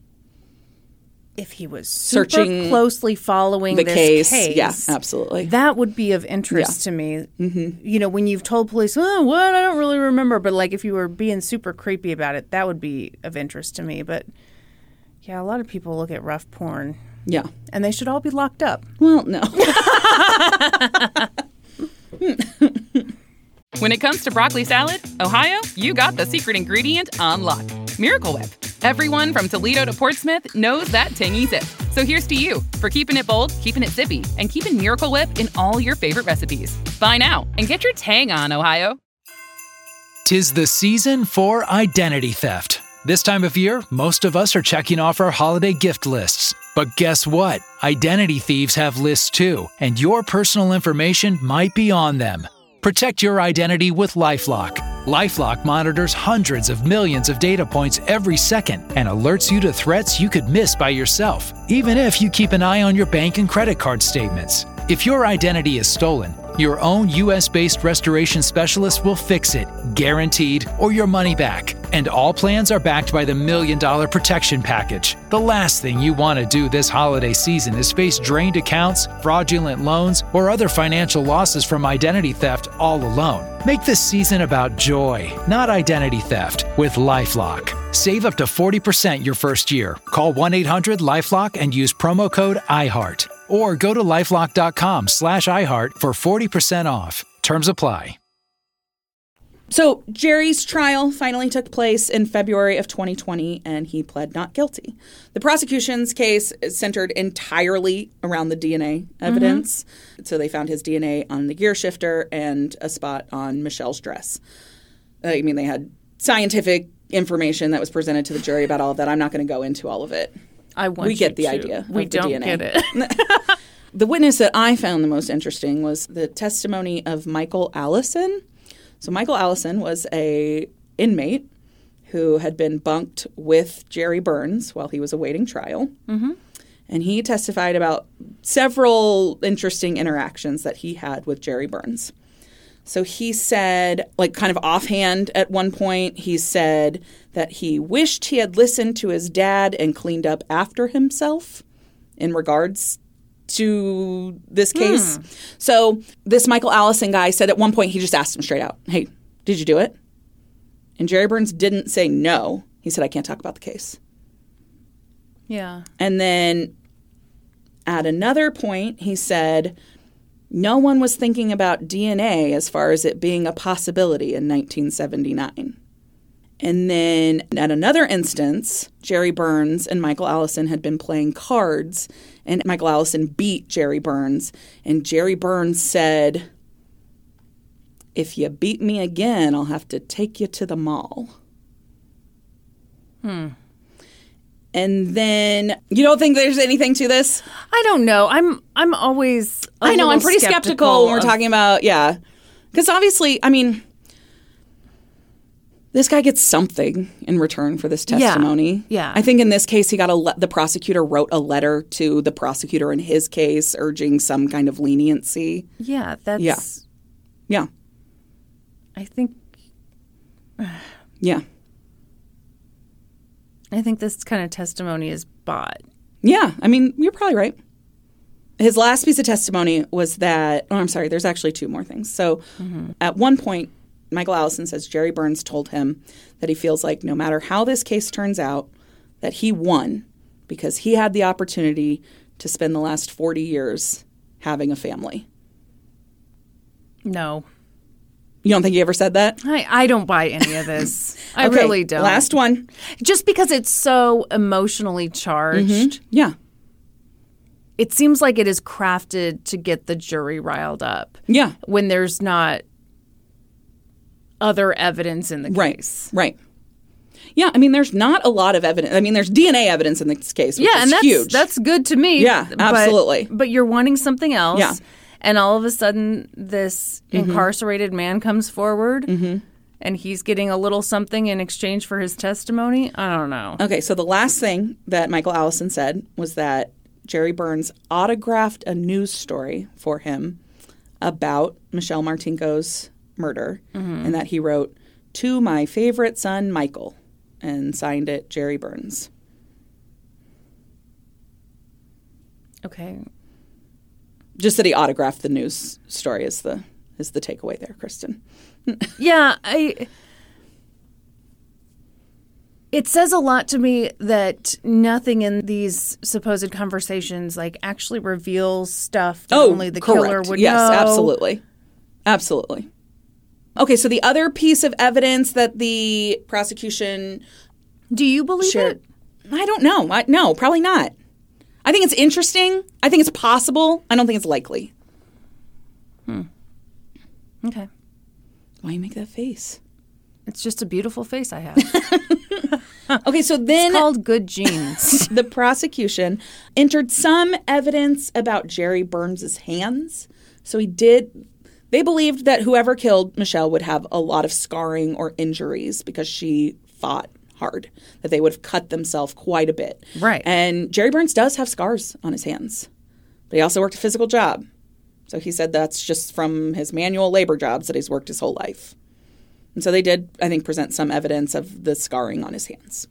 if he was searching closely following the this case. Yeah, absolutely. That would be of interest to me. Mm-hmm. You know, when you've told police, oh, what? I don't really remember. But like if you were being super creepy about it, that would be of interest to me. But yeah, a lot of people look at rough porn. Yeah. And they should all be locked up. Well, no. When it comes to broccoli salad, Ohio, you got the secret ingredient on lock. Miracle Whip. Everyone from Toledo to Portsmouth knows that tangy zip. So here's to you for keeping it bold, keeping it zippy, and keeping Miracle Whip in all your favorite recipes. Buy now and get your tang on, Ohio. 'Tis the season for identity theft. This time of year, most of us are checking off our holiday gift lists. But guess what? Identity thieves have lists too, and your personal information might be on them. Protect your identity with LifeLock. LifeLock monitors hundreds of millions of data points every second and alerts you to threats you could miss by yourself, even if you keep an eye on your bank and credit card statements. If your identity is stolen, your own U.S.-based restoration specialist will fix it, guaranteed, or your money back. And all plans are backed by the $1 Million Protection Package. The last thing you want to do this holiday season is face drained accounts, fraudulent loans, or other financial losses from identity theft all alone. Make this season about joy, not identity theft, with LifeLock. Save up to 40% your first year. Call 1-800-LifeLock and use promo code IHEART. Or go to LifeLock.com/iHeart for 40% off. Terms apply. So Jerry's trial finally took place in February of 2020, and he pled not guilty. The prosecution's case is centered entirely around the DNA evidence. So they found his DNA on the gear shifter and a spot on Michelle's dress. I mean, they had scientific information that was presented to the jury about all of that. I'm not going to go into all of it. We get the idea. We don't DNA. get it. The witness that I found the most interesting was the testimony of Michael Allison. So Michael Allison was a inmate who had been bunked with Jerry Burns while he was awaiting trial. And he testified about several interesting interactions that he had with Jerry Burns. So he said, like kind of offhand at one point, he said that he wished he had listened to his dad and cleaned up after himself in regards to this case. So this Michael Allison guy said at one point, he just asked him straight out, hey, did you do it? And Jerry Burns didn't say no. He said, I can't talk about the case. Yeah. And then at another point, he said, no one was thinking about DNA as far as it being a possibility in 1979. And then at another instance, Jerry Burns and Michael Allison had been playing cards, and Michael Allison beat Jerry Burns. And Jerry Burns said, if you beat me again, I'll have to take you to the mall. And then, you don't think there's anything to this? I don't know. I'm always I'm pretty skeptical when we're talking about, because obviously, I mean, this guy gets something in return for this testimony. Yeah. I think in this case, he got the prosecutor wrote a letter to the prosecutor in his case urging some kind of leniency. Yeah, that's... Yeah. I think... Yeah. I think this kind of testimony is bought. Yeah. I mean, you're probably right. His last piece of testimony was that... Oh, I'm sorry. There's actually two more things. So at one point, Michael Allison says Jerry Burns told him that he feels like no matter how this case turns out, that he won because he had the opportunity to spend the last 40 years having a family. No. You don't think he ever said that? I don't buy any of this. I Okay, really don't. Last one. Just because it's so emotionally charged. Yeah. It seems like it is crafted to get the jury riled up. Yeah. When there's not other evidence in the case. Right. Yeah, I mean, there's not a lot of evidence. I mean, there's DNA evidence in this case, which is and huge. that's good to me. Yeah, absolutely. But you're wanting something else. Yeah. And all of a sudden, this incarcerated man comes forward, and he's getting a little something in exchange for his testimony. I don't know. Okay, so the last thing that Michael Allison said was that Jerry Burns autographed a news story for him about Michelle Martinko's murder, and that he wrote, "To my favorite son, Michael," and signed it Jerry Burns. Okay. Just that he autographed the news story is the takeaway there, Kristen. Yeah, it says a lot to me that nothing in these supposed conversations actually reveals stuff that only the killer would know. Yes, absolutely. Absolutely. Okay, so the other piece of evidence that the prosecution Do you believe it? I don't know. No, probably not. I think it's interesting. I think it's possible. I don't think it's likely. Okay. Why you make that face? It's just a beautiful face I have. Okay, so then It's called good genes. the prosecution entered some evidence about Jerry Burns' hands. So they believed that whoever killed Michelle would have a lot of scarring or injuries because she fought hard, that they would have cut themselves quite a bit. Right. And Jerry Burns does have scars on his hands, but he also worked a physical job. So he said that's just from his manual labor jobs that he's worked his whole life. And so they did, I think, present some evidence of the scarring on his hands.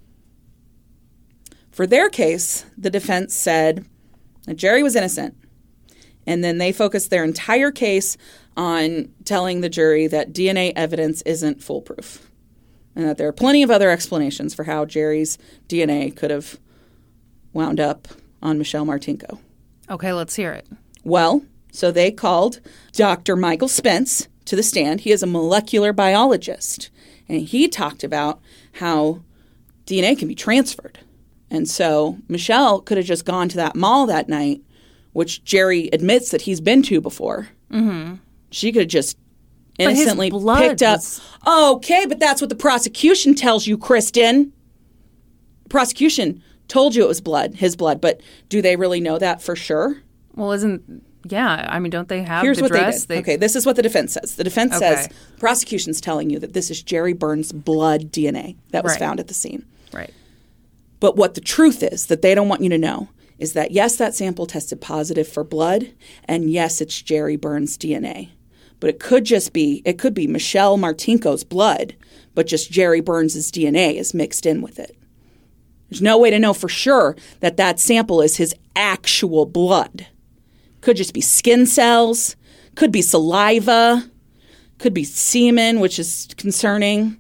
For their case, the defense said that Jerry was innocent. And then they focused their entire case on telling the jury that DNA evidence isn't foolproof, and that there are plenty of other explanations for how Jerry's DNA could have wound up on Michelle Martinko. Okay, let's hear it. Well, so they called Dr. Michael Spence, to the stand. He is a molecular biologist. And he talked about how DNA can be transferred. And so Michelle could have just gone to that mall that night, which Jerry admits that he's been to before. Mm-hmm. She could have just innocently picked up. Okay, but that's what the prosecution tells you, Kristen. The prosecution told you it was blood, his blood. But do they really know that for sure? Well, don't they have Here's the what dress? they did. Okay, this is what the defense says. The defense says the prosecution's telling you that this is Jerry Burns' blood DNA that was found at the scene. Right. But what the truth is that they don't want you to know is that, yes, that sample tested positive for blood, and yes, it's Jerry Burns' DNA. But it could be Michelle Martinko's blood, but just Jerry Burns' DNA is mixed in with it. There's no way to know for sure that that sample is his actual blood. Could just be skin cells, could be saliva, could be semen, which is concerning.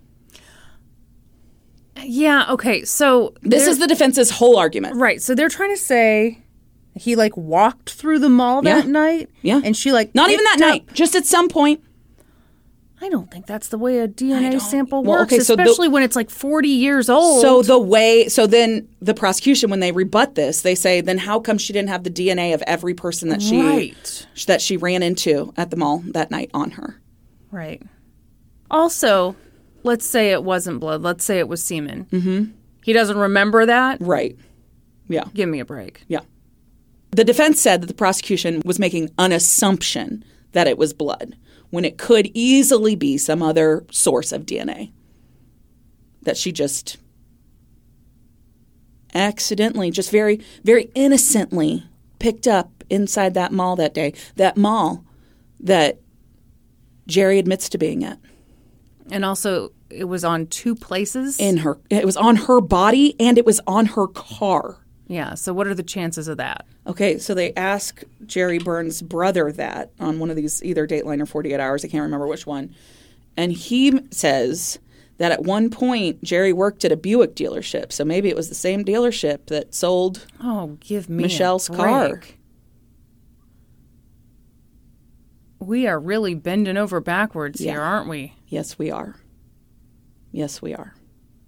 Yeah, okay, so... This is the defense's whole argument. Right, so they're trying to say he, walked through the mall that night? Yeah. And she, Not even that night, just at some point. I don't think that's the way a DNA sample works, especially when it's 40 years old. So then the prosecution, when they rebut this, they say, then how come she didn't have the DNA of every person that she ran into at the mall that night on her? Right. Also, let's say it wasn't blood. Let's say it was semen. Mm-hmm. He doesn't remember that? Right. Yeah. Give me a break. Yeah. The defense said that the prosecution was making an assumption that it was blood, when it could easily be some other source of DNA that she just accidentally, just very, very innocently picked up inside that mall that day. That mall that Jerry admits to being at. And also, it was on two places? It was on her body and it was on her car. Yeah, so what are the chances of that? Okay, so they ask Jerry Burns' brother that on one of these, either Dateline or 48 Hours, I can't remember which one. And he says that at one point, Jerry worked at a Buick dealership. So maybe it was the same dealership that sold Michelle's car. We are really bending over backwards here, aren't we? Yes, we are. Yes, we are.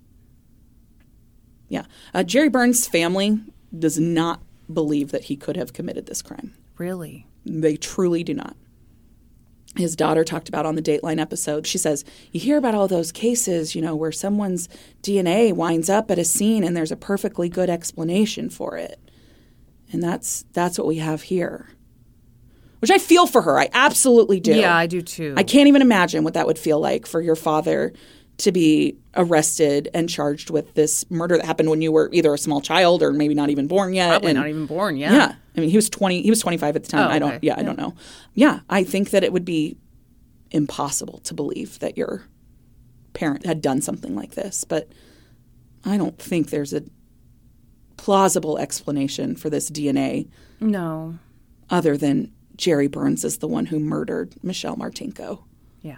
Yeah. Jerry Burns' family does not believe that he could have committed this crime. Really? They truly do not. His daughter talked about on the Dateline episode. She says, you hear about all those cases, where someone's DNA winds up at a scene and there's a perfectly good explanation for it. And that's what we have here. Which I feel for her. I absolutely do. Yeah, I do too. I can't even imagine what that would feel like for your father to be arrested and charged with this murder that happened when you were either a small child or maybe not even born yet. Probably not even born, yeah. Yeah. I mean, he was 25 at the time. Oh, okay. I don't know. Yeah, I think that it would be impossible to believe that your parent had done something like this. But I don't think there's a plausible explanation for this DNA. No. Other than Jerry Burns is the one who murdered Michelle Martinko. Yeah.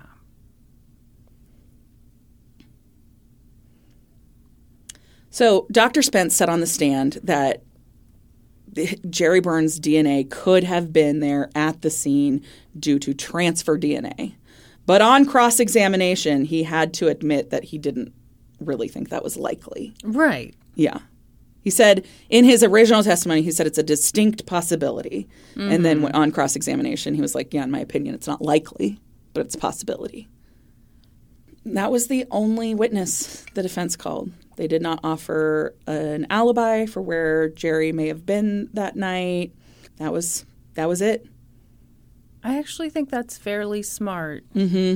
So Dr. Spence said on the stand that Jerry Burns' DNA could have been there at the scene due to transfer DNA. But on cross-examination, he had to admit that he didn't really think that was likely. Right. Yeah. He said in his original testimony, he said it's a distinct possibility. Mm-hmm. And then on cross-examination, he was like, yeah, in my opinion, it's not likely, but it's a possibility. That was the only witness the defense called. They did not offer an alibi for where Jerry may have been that night. That was it. I actually think that's fairly smart. Mm-hmm.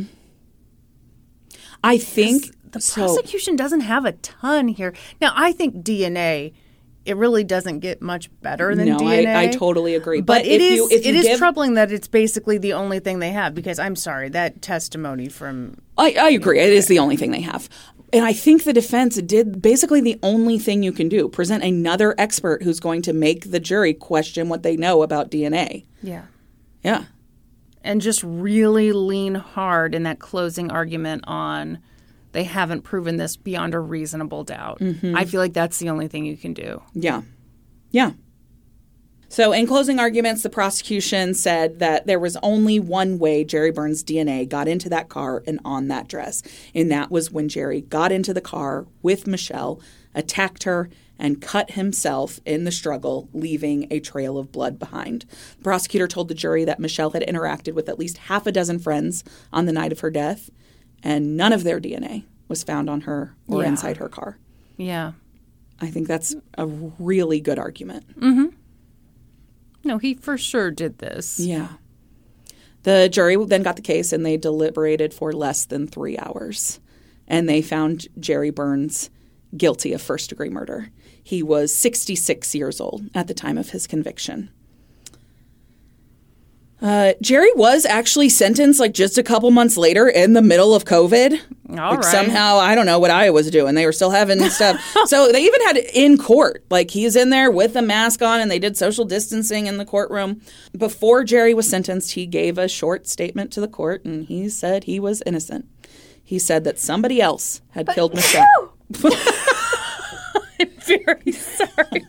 I think the prosecution doesn't have a ton here. Now, I think DNA, it really doesn't get much better than DNA. I totally agree. But it is troubling that it's basically the only thing they have, because I'm sorry, that testimony from... I agree. It is the only thing they have. And I think the defense did basically the only thing you can do, present another expert who's going to make the jury question what they know about DNA. Yeah. Yeah. And just really lean hard in that closing argument on they haven't proven this beyond a reasonable doubt. Mm-hmm. I feel like that's the only thing you can do. Yeah. Yeah. So in closing arguments, the prosecution said that there was only one way Jerry Burns' DNA got into that car and on that dress. And that was when Jerry got into the car with Michelle, attacked her, and cut himself in the struggle, leaving a trail of blood behind. The prosecutor told the jury that Michelle had interacted with at least half a dozen friends on the night of her death, and none of their DNA was found on her or inside her car. Yeah. I think that's a really good argument. No, he for sure did this. Yeah. The jury then got the case and they deliberated for less than 3 hours. And they found Jerry Burns guilty of first-degree murder. He was 66 years old at the time of his conviction. Jerry was actually sentenced like just a couple months later in the middle of COVID. All right. Somehow, I don't know what I was doing. They were still having stuff. So they even had it in court. Like he's in there with a mask on and they did social distancing in the courtroom. Before Jerry was sentenced, he gave a short statement to the court and he said he was innocent. He said that somebody else had killed Michelle. I'm very sorry.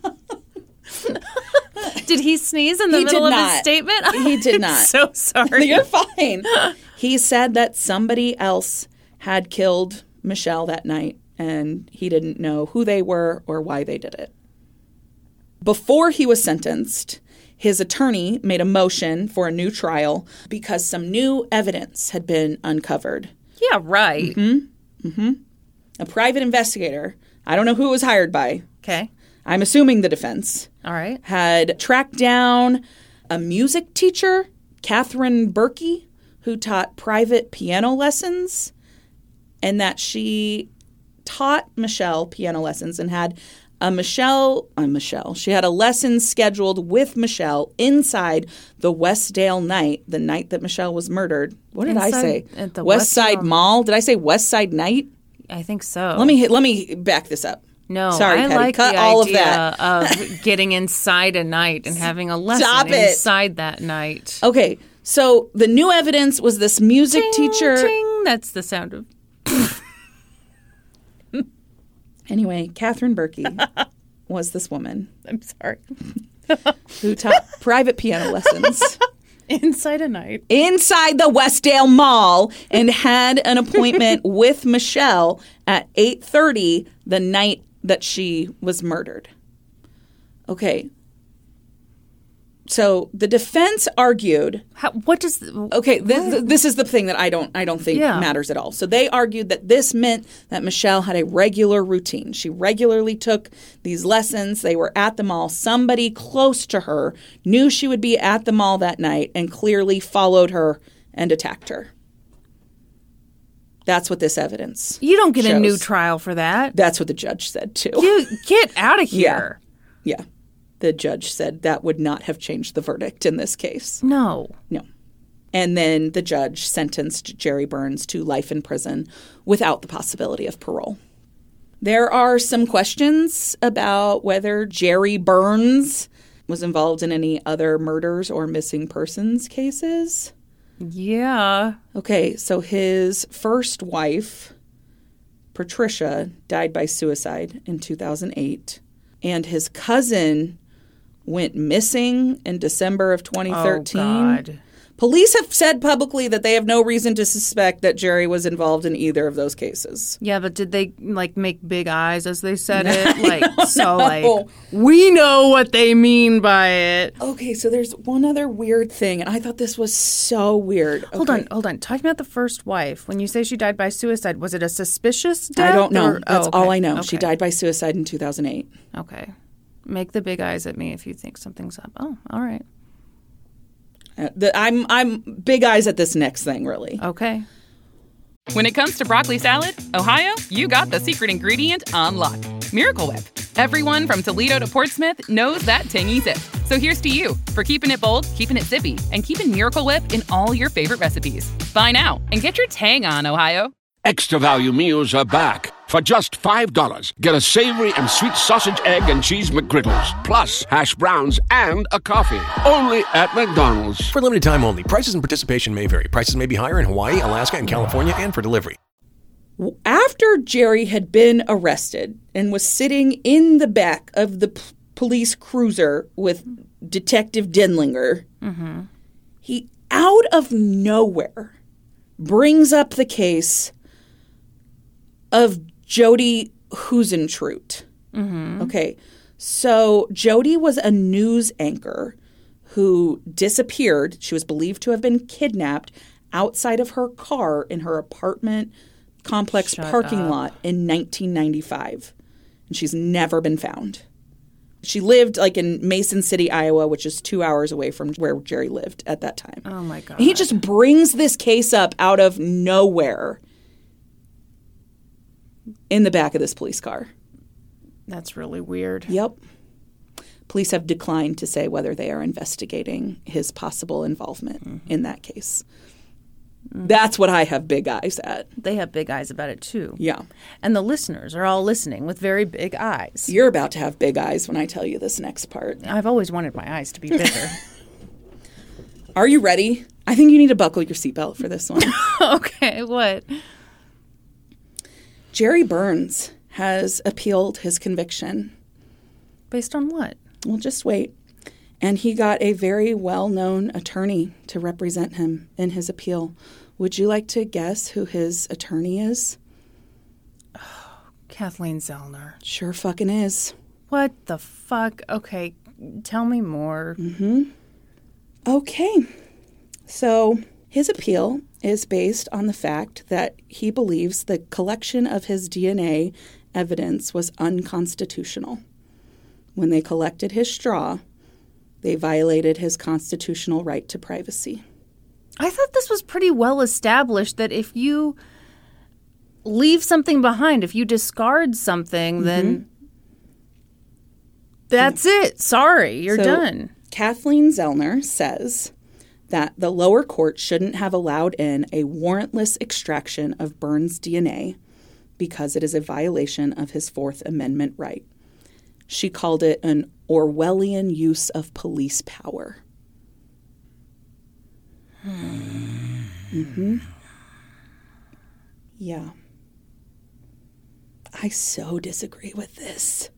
Did he sneeze in the middle of his statement? He did not. I'm so sorry. You're fine. He said that somebody else had killed Michelle that night, and he didn't know who they were or why they did it. Before he was sentenced, his attorney made a motion for a new trial because some new evidence had been uncovered. Yeah, right. A private investigator, I don't know who it was hired by. Okay. I'm assuming the defense. All right. Had tracked down a music teacher, Catherine Berkey, who taught private piano lessons, and that she taught Michelle piano lessons and had she had a lesson scheduled with Michelle inside the Westdale Night, the night that Michelle was murdered. What did I say? At the West Side Mall? Did I say West Side Night? I think so. Let me back this up. No, sorry, I Patty. like Cut the all idea of that. of getting inside a night and having a lesson inside that night. Okay, so the new evidence was this music teacher. Ting, that's the sound of... Anyway, Catherine Berkey was this woman. I'm sorry. Who taught private piano lessons. Inside a night. Inside the Westdale Mall and had an appointment with Michelle at 8:30 the night that she was murdered. Okay. So the defense argued. What does? Okay, this is the thing that I don't think matters at all. So they argued that this meant that Michelle had a regular routine. She regularly took these lessons. They were at the mall. Somebody close to her knew she would be at the mall that night and clearly followed her and attacked her. That's what this evidence You don't get shows. a new trial for that. That's what the judge said too. You get out of here. Yeah. The judge said that would not have changed the verdict in this case. No. And then the judge sentenced Jerry Burns to life in prison without the possibility of parole. There are some questions about whether Jerry Burns was involved in any other murders or missing persons cases. Yeah. Okay, so his first wife, Patricia, died by suicide in 2008. And his cousin went missing in December of 2013. Oh, God. Police have said publicly that they have no reason to suspect that Jerry was involved in either of those cases. Yeah, but did they make big eyes as they said it? We know what they mean by it. Okay, so there's one other weird thing, and I thought this was so weird. Okay. Hold on. Talking about the first wife, when you say she died by suicide, was it a suspicious death? I don't know. That's okay. all I know. Okay. She died by suicide in 2008. Okay. Make the big eyes at me if you think something's up. Oh, all right. I'm big eyes at this next thing, really. Okay. When it comes to broccoli salad, Ohio, you got the secret ingredient on lock. Miracle Whip. Everyone from Toledo to Portsmouth knows that tangy zip. So here's to you for keeping it bold, keeping it zippy, and keeping Miracle Whip in all your favorite recipes. Buy now and get your tang on, Ohio. Extra value meals are back. For just $5, get a savory and sweet sausage, egg, and cheese McGriddles, plus hash browns and a coffee. Only at McDonald's. For limited time only. Prices and participation may vary. Prices may be higher in Hawaii, Alaska, and California, and for delivery. After Jerry had been arrested and was sitting in the back of the police cruiser with Detective Denlinger. He, out of nowhere, brings up the case of Jody Huisentruit. Okay, so Jody was a news anchor who disappeared. She was believed to have been kidnapped outside of her car in her apartment complex parking lot in 1995. And she's never been found. She lived like in Mason City, Iowa, which is 2 hours away from where Jerry lived at that time. Oh, my God. And he just brings this case up out of nowhere in the back of this police car. That's really weird. Yep. Police have declined to say whether they are investigating his possible involvement in that case. That's what I have big eyes at. They have big eyes about it, too. Yeah. And the listeners are all listening with very big eyes. You're about to have big eyes when I tell you this next part. I've always wanted my eyes to be bigger. Are you ready? I think you need to buckle your seatbelt for this one. Okay, what? Jerry Burns has appealed his conviction. Based on what? Well, just wait. And he got a very well-known attorney to represent him in his appeal. Would you like to guess who his attorney is? Kathleen Zellner. Sure fucking is. What the fuck? Okay, tell me more. Okay. So his appeal is based on the fact that he believes the collection of his DNA evidence was unconstitutional. When they collected his straw, they violated his constitutional right to privacy. I thought this was pretty well established that if you leave something behind, if you discard something, then that's it. Sorry, you're done. Kathleen Zellner says that the lower court shouldn't have allowed in a warrantless extraction of Burns' DNA because it is a violation of his Fourth Amendment right. She called it an Orwellian use of police power. Yeah. I so disagree with this.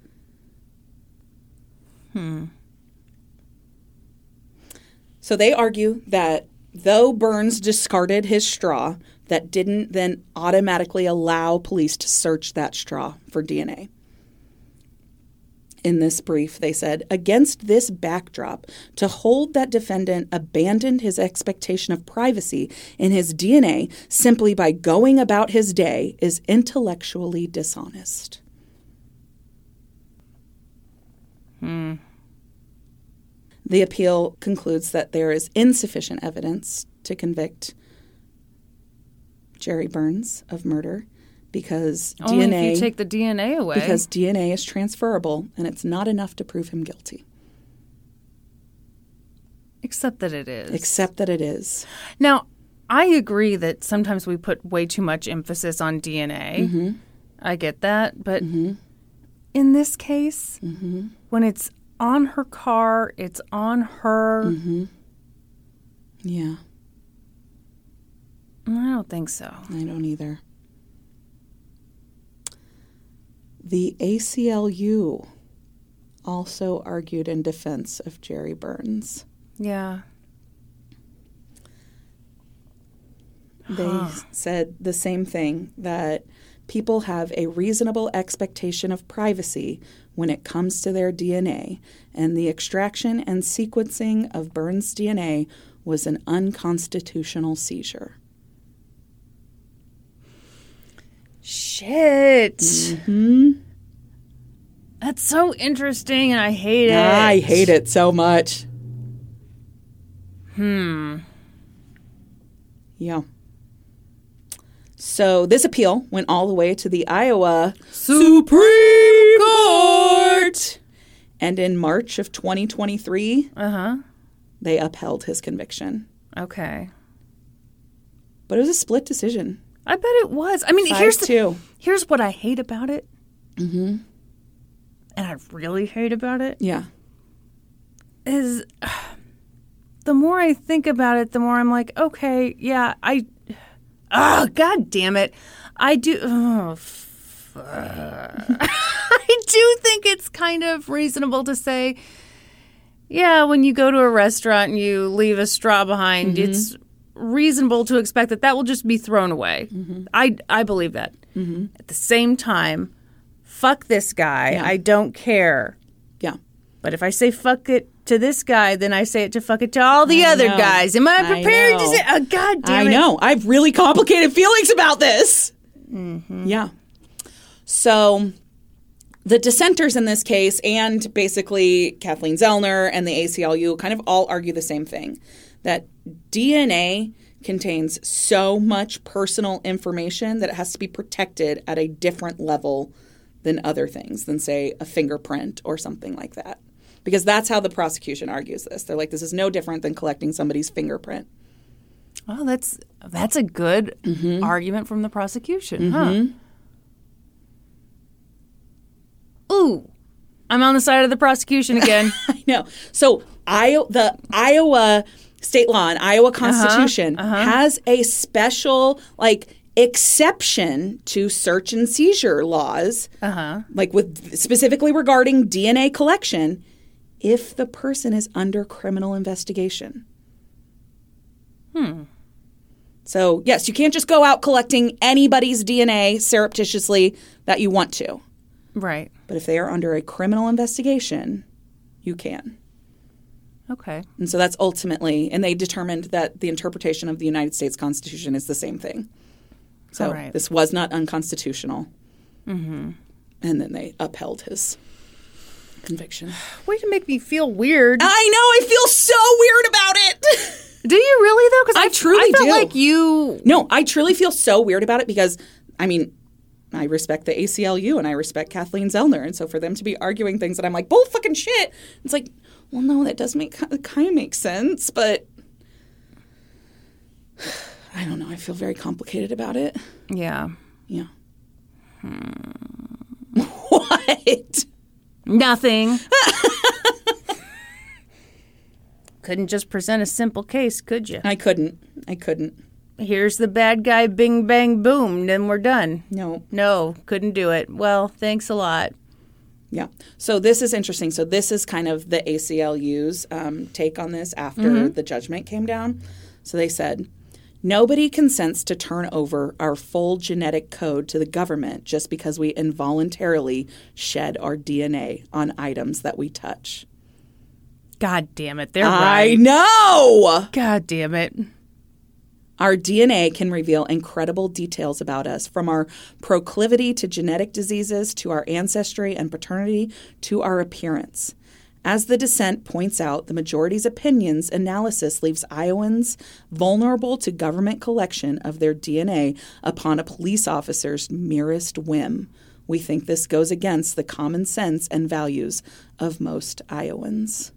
So they argue that though Burns discarded his straw, that didn't then automatically allow police to search that straw for DNA. In this brief, they said, against this backdrop, to hold that defendant abandoned his expectation of privacy in his DNA simply by going about his day is intellectually dishonest. The appeal concludes that there is insufficient evidence to convict Jerry Burns of murder because Only DNA... if you take the DNA away. Because DNA is transferable, and it's not enough to prove him guilty. Except that it is. Except that it is. Now, I agree that sometimes we put way too much emphasis on DNA. I get that. But in this case, when it's on her car, it's on her. Yeah. I don't think so. I don't either. The ACLU also argued in defense of Jerry Burns. Yeah. They said the same thing, that people have a reasonable expectation of privacy when it comes to their DNA, and the extraction and sequencing of Burns' DNA was an unconstitutional seizure. Shit. That's so interesting, and I hate it. I hate it so much. Yeah. So this appeal went all the way to the Iowa Supreme Court. And in March of 2023, they upheld his conviction. Okay. But it was a split decision. I bet it was. I mean, 5-2. Here's what I hate about it. And I really hate about it. Yeah. Is the more I think about it, the more I'm like, okay, yeah, God damn it. I do. I do think it's kind of reasonable to say, yeah, when you go to a restaurant and you leave a straw behind, it's reasonable to expect that will just be thrown away. I believe that. At the same time, fuck this guy. Yeah. I don't care. Yeah. But if I say fuck it to this guy, then I say it to fuck it to all the other guys. Am I prepared to say, oh, God damn it. I know. I have really complicated feelings about this. Yeah. So the dissenters in this case, and basically Kathleen Zellner and the ACLU, kind of all argue the same thing, that DNA contains so much personal information that it has to be protected at a different level than other things, than, say, a fingerprint or something like that. Because that's how the prosecution argues this. They're like, this is no different than collecting somebody's fingerprint. Well, that's a good argument from the prosecution, huh? Ooh, I'm on the side of the prosecution again. I know. So the Iowa state law and Iowa Constitution has a special, exception to search and seizure laws, with specifically regarding DNA collection, if the person is under criminal investigation. So, yes, you can't just go out collecting anybody's DNA surreptitiously that you want to. Right. But if they are under a criminal investigation, you can. Okay. And so that's ultimately, and they determined that the interpretation of the United States Constitution is the same thing. So this was not unconstitutional. And then they upheld his conviction. Way to make me feel weird. I know. I feel so weird about it. Do you really, though? Because I truly felt do. like you... No, I truly feel so weird about it because, I respect the ACLU and I respect Kathleen Zellner. And so for them to be arguing things that I'm like, bull fucking shit. It's like, well, no, that does kind of make sense. But I don't know. I feel very complicated about it. Yeah. Yeah. What? Nothing. Couldn't just present a simple case, could you? I couldn't. Here's the bad guy, bing, bang, boom, then we're done. No, couldn't do it. Well, thanks a lot. Yeah. So this is interesting. So this is kind of the ACLU's take on this after the judgment came down. So they said, nobody consents to turn over our full genetic code to the government just because we involuntarily shed our DNA on items that we touch. God damn it. They're right. I know. God damn it. Our DNA can reveal incredible details about us, from our proclivity to genetic diseases, to our ancestry and paternity, to our appearance. As the dissent points out, the majority's opinions analysis leaves Iowans vulnerable to government collection of their DNA upon a police officer's merest whim. We think this goes against the common sense and values of most Iowans.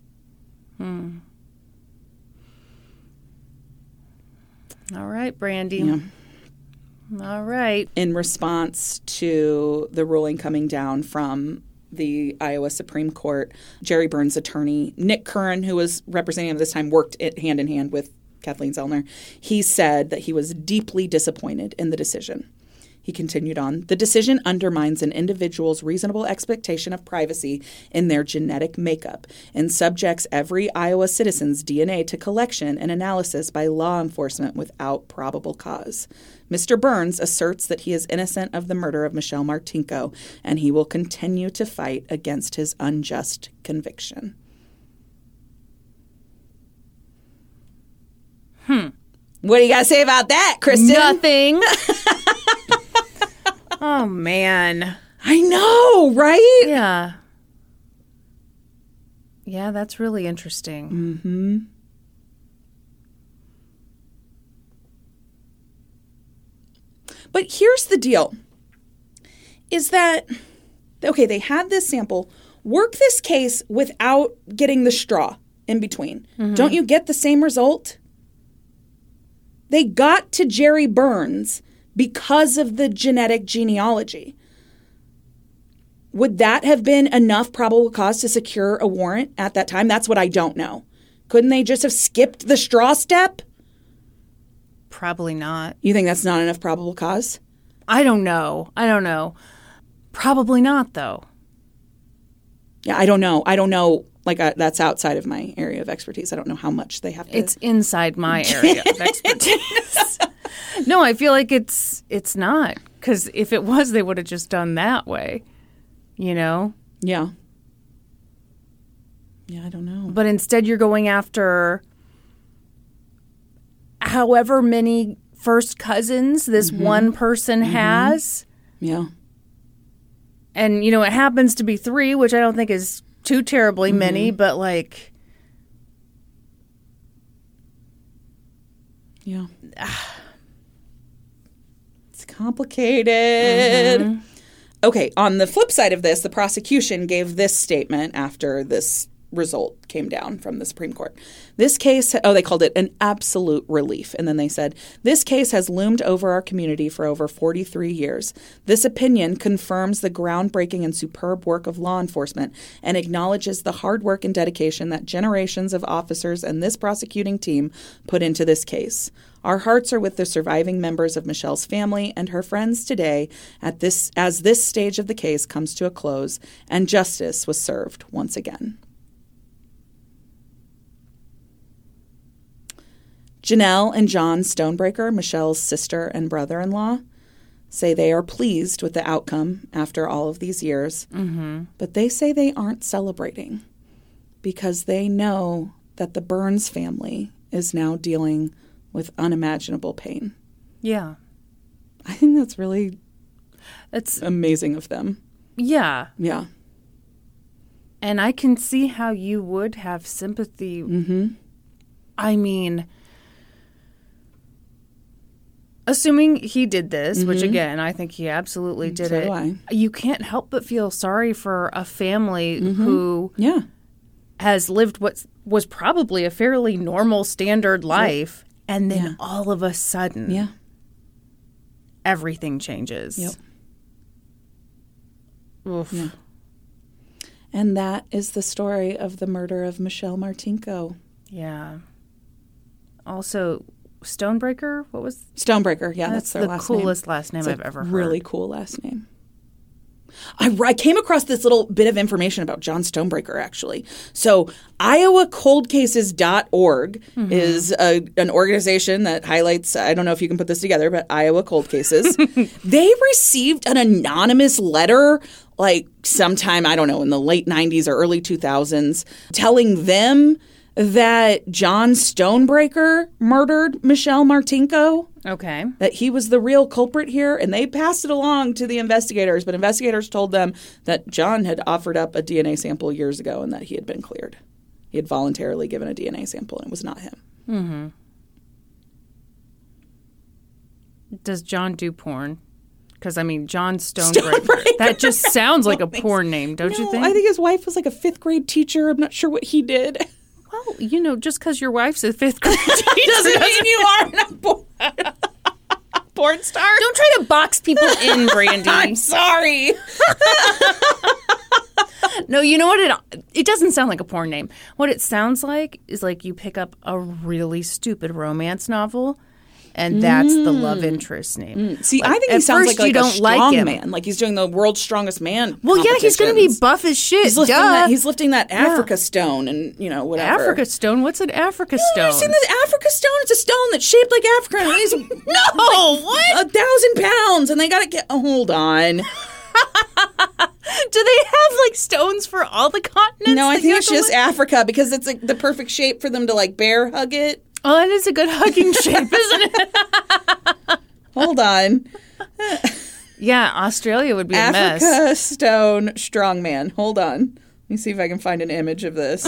All right, Brandy. Yeah. All right. In response to the ruling coming down from the Iowa Supreme Court, Jerry Burns' attorney, Nick Curran, who was representing him at this time, worked hand in hand with Kathleen Zellner. He said that he was deeply disappointed in the decision. He continued on, the decision undermines an individual's reasonable expectation of privacy in their genetic makeup and subjects every Iowa citizen's DNA to collection and analysis by law enforcement without probable cause. Mr. Burns asserts that he is innocent of the murder of Michelle Martinko, and he will continue to fight against his unjust conviction. What do you got to say about that, Kristen? Nothing. Oh, man. I know, right? Yeah. Yeah, that's really interesting. Mm-hmm. But here's the deal, is that, okay, they had this sample. Work this case without getting the straw in between. Don't you get the same result? They got to Jerry Burns because of the genetic genealogy. Would that have been enough probable cause to secure a warrant at that time? That's what I don't know. Couldn't they just have skipped the straw step? Probably not. You think that's not enough probable cause? I don't know. Probably not, though. Yeah, I don't know. Like, that's outside of my area of expertise. I don't know how much they have to... It's inside my area of expertise. No, I feel like it's not. Because if it was, they would have just done that way. You know? Yeah. Yeah, I don't know. But instead you're going after however many first cousins this one person has. Yeah. And, you know, it happens to be 3, which I don't think is too terribly many, but like... Yeah. It's complicated. Okay, on the flip side of this, the prosecution gave this statement after this result came down from the Supreme Court. This case, they called it an absolute relief. And then they said, this case has loomed over our community for over 43 years. This opinion confirms the groundbreaking and superb work of law enforcement and acknowledges the hard work and dedication that generations of officers and this prosecuting team put into this case. Our hearts are with the surviving members of Michelle's family and her friends today as this stage of the case comes to a close and justice was served once again. Janelle and John Stonebreaker, Michelle's sister and brother-in-law, say they are pleased with the outcome after all of these years, but they say they aren't celebrating because they know that the Burns family is now dealing with unimaginable pain. Yeah. I think that's really amazing of them. Yeah. Yeah. And I can see how you would have sympathy. I mean... Assuming he did this, which again, I think he absolutely did it. You can't help but feel sorry for a family who has lived what was probably a fairly normal standard life. And then all of a sudden, everything changes. Yep. Oof. Yeah. And that is the story of the murder of Michelle Martinko. Yeah. Also... Stonebreaker? What was... Stonebreaker, yeah, that's their last name. That's the coolest last name I've ever heard. Really cool last name. I came across this little bit of information about John Stonebreaker, actually. So IowaColdCases.org is an organization that highlights, I don't know if you can put this together, but Iowa cold cases. They received an anonymous letter like sometime, I don't know, in the late 90s or early 2000s, telling them that John Stonebreaker murdered Michelle Martinko. Okay. That he was the real culprit here, and they passed it along to the investigators, but investigators told them that John had offered up a DNA sample years ago and that he had been cleared. He had voluntarily given a DNA sample, and it was not him. Does John do porn? Because, I mean, John Stonebreaker. That just sounds like a porn name, don't you think? I think his wife was like a 5th grade teacher. I'm not sure what he did. Well, you know, just because your wife's a 5th grade teacher doesn't mean you aren't a porn star. Don't try to box people in, Brandy. I'm sorry. No, you know what? It doesn't sound like a porn name. What it sounds like is like you pick up a really stupid romance novel, and that's the love interest name. See, like, I think he sounds like a strong man. Like he's doing the world's strongest man. Well, yeah, he's going to be buff as shit. He's lifting that Africa stone and, you know, whatever. Africa stone? What's an Africa stone? Have you seen this Africa stone? It's a stone that's shaped like Africa. And it weighs what? 1,000 pounds. And they got to get... Oh, hold on. Do they have, like, stones for all the continents? No, I think it's just Africa because it's like the perfect shape for them to, like, bear hug it. Oh, that is a good hugging shape, isn't it? Hold on. Yeah, Australia would be a mess. Africa stone strongman. Hold on. Let me see if I can find an image of this.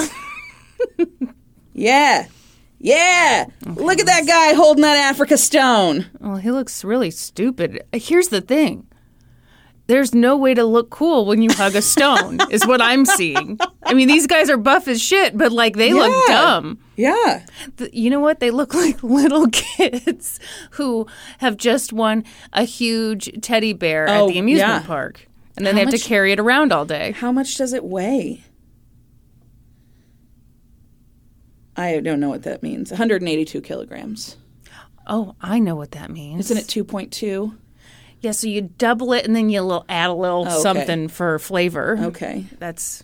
Yeah. Okay, look at that guy holding that Africa stone. Well, he looks really stupid. Here's the thing. There's no way to look cool when you hug a stone, is what I'm seeing. I mean, these guys are buff as shit, but, like, they look dumb. Yeah. You know what? They look like little kids who have just won a huge teddy bear at the amusement park. And then they have to carry it around all day. How much does it weigh? I don't know what that means. 182 kilograms. Oh, I know what that means. Isn't it 2.2? Yeah, so you double it and then you add a little something for flavor. Okay. That's...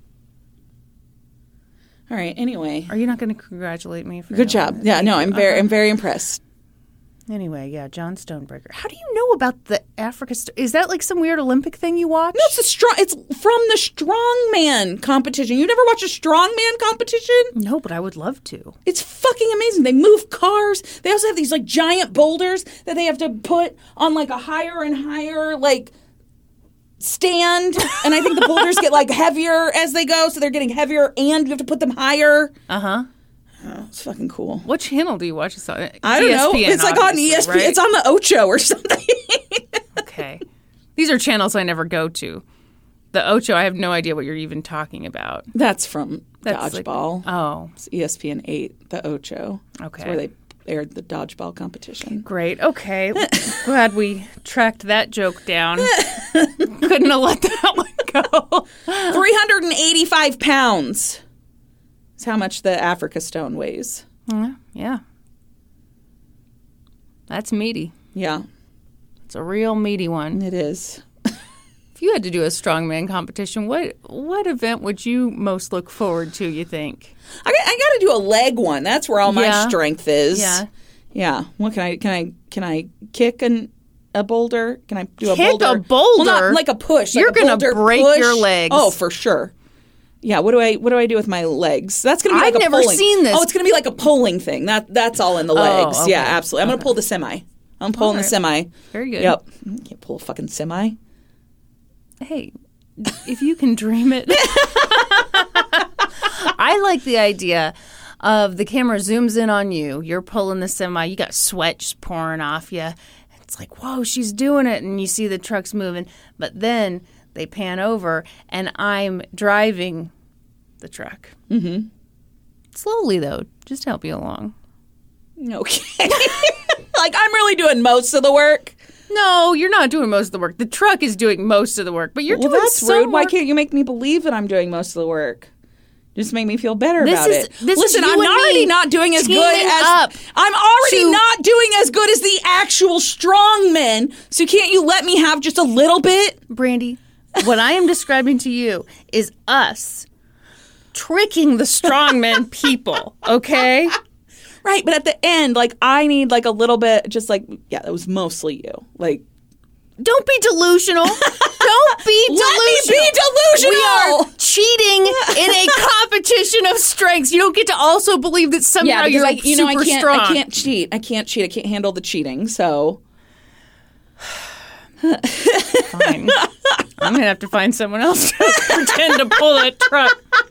All right, anyway. Are you not going to congratulate me? Good job. Yeah, no, I'm very impressed. Anyway, yeah, John Stonebreaker. How do you know about the Africa... Is that like some weird Olympic thing you watch? No, it's from the strongman competition. You never watched a strongman competition? No, but I would love to. It's fucking amazing. They move cars. They also have these like giant boulders that they have to put on like a higher and higher like stand. And I think the boulders get like heavier as they go, so they're getting heavier and you have to put them higher. Uh-huh. Oh, it's fucking cool. What channel do you watch this on? I don't know. It's like on ESPN. Right? It's on the Ocho or something. Okay. These are channels I never go to. The Ocho, I have no idea what you're even talking about. That's from Dodgeball. Oh. It's ESPN 8, the Ocho. Okay. It's where they aired the dodgeball competition. Great. Okay. Glad we tracked that joke down. Couldn't have let that one go. 385 pounds. That's how much the Africa stone weighs. Yeah. That's meaty. Yeah. It's a real meaty one. It is. If you had to do a strongman competition, what event would you most look forward to, you think? I got to do a leg one. That's where all my strength is. Yeah. Yeah. What can I kick a boulder? Can I do a boulder? Kick a boulder? Well, not like a push. You're like going to break your legs. Oh, for sure. Yeah, what do I do with my legs? That's going to be like I've never seen this. Oh, it's going to be like a pulling thing. That's all in the legs. Okay. Yeah, absolutely. I'm going to pull the semi. I'm pulling the semi. Very good. Yep. Can't pull a fucking semi. Hey, if you can dream it. I like the idea of the camera zooms in on you. You're pulling the semi. You got sweat just pouring off you. It's like, whoa, she's doing it. And you see the trucks moving. But then they pan over and I'm driving the truck. Mm-hmm. Slowly, though, just to help you along. Okay. Like, I'm really doing most of the work. No, you're not doing most of the work. The truck is doing most of the work, but you're doing that's some rude. work. Why can't you make me believe that I'm doing most of the work? Just make me feel better about it. Listen, I'm already not doing as good as I'm already not doing as good as the actual strongmen. So can't you let me have just a little bit? Brandy, what I am describing to you is us tricking the strongman people, okay? Right, but at the end, like, I need, like, a little bit, just like, yeah, that was mostly you. Like, don't be delusional. Don't be delusional. Let me be delusional. We are cheating in a competition of strengths. You don't get to also believe that somehow you're like super strong. I can't cheat. I can't handle the cheating, so. Fine. I'm going to have to find someone else to pretend to pull that truck.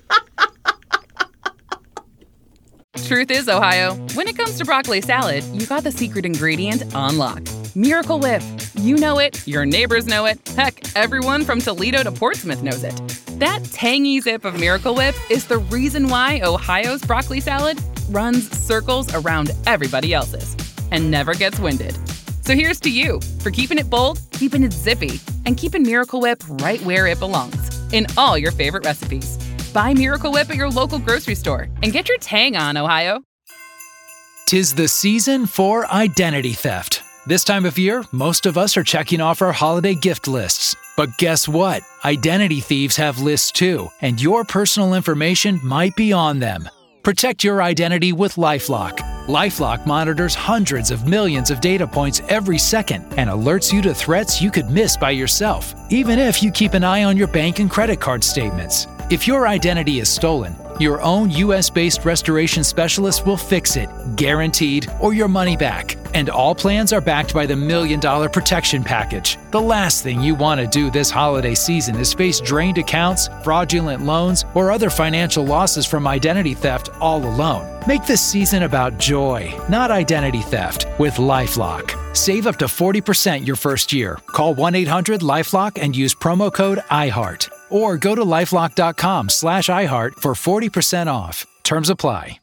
Truth is, Ohio, when it comes to broccoli salad, you got the secret ingredient on lock. Miracle Whip. You know it, your neighbors know it, heck, everyone from Toledo to Portsmouth knows it. That tangy zip of Miracle Whip is the reason why Ohio's broccoli salad runs circles around everybody else's and never gets winded. So here's to you for keeping it bold, keeping it zippy, and keeping Miracle Whip right where it belongs, in all your favorite recipes. Buy Miracle Whip at your local grocery store and get your tang on, Ohio. 'Tis the season for identity theft. This time of year, most of us are checking off our holiday gift lists. But guess what? Identity thieves have lists too, and your personal information might be on them. Protect your identity with LifeLock. LifeLock monitors hundreds of millions of data points every second and alerts you to threats you could miss by yourself, even if you keep an eye on your bank and credit card statements. If your identity is stolen, your own U.S.-based restoration specialist will fix it, guaranteed, or your money back. And all plans are backed by the $1 Million Protection Package. The last thing you want to do this holiday season is face drained accounts, fraudulent loans, or other financial losses from identity theft all alone. Make this season about joy, not identity theft, with LifeLock. Save up to 40% your first year. Call 1-800-LifeLock and use promo code IHEART. Or go to LifeLock.com/iHeart for 40% off. Terms apply.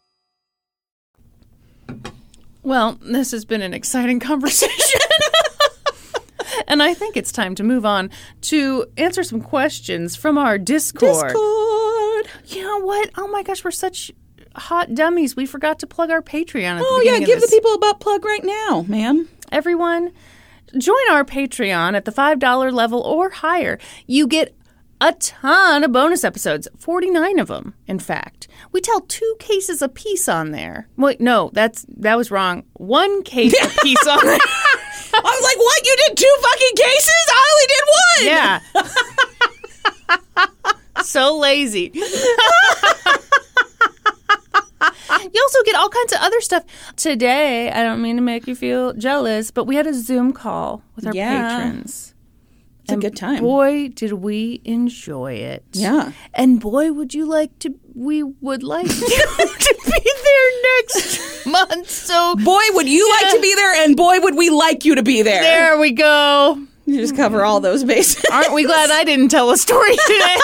Well, this has been an exciting conversation. And I think it's time to move on to answer some questions from our Discord. You know what? Oh my gosh, we're such hot dummies. We forgot to plug our Patreon at the beginning of this. Give the people a butt plug right now, ma'am. Everyone, join our Patreon at the $5 level or higher. You get a ton of bonus episodes, 49 of them, in fact. We tell 2 cases apiece on there. Wait, no, that was wrong. 1 case apiece on there. I was like, what? You did 2 fucking cases? I only did 1. Yeah. So lazy. You also get all kinds of other stuff. Today, I don't mean to make you feel jealous, but we had a Zoom call with our patrons. It's a good time. Boy, did we enjoy it. Yeah. And boy, we would like you to be there next month. So boy, would you like to be there, and boy, would we like you to be there. There we go. You just cover all those bases. Aren't we glad I didn't tell a story today?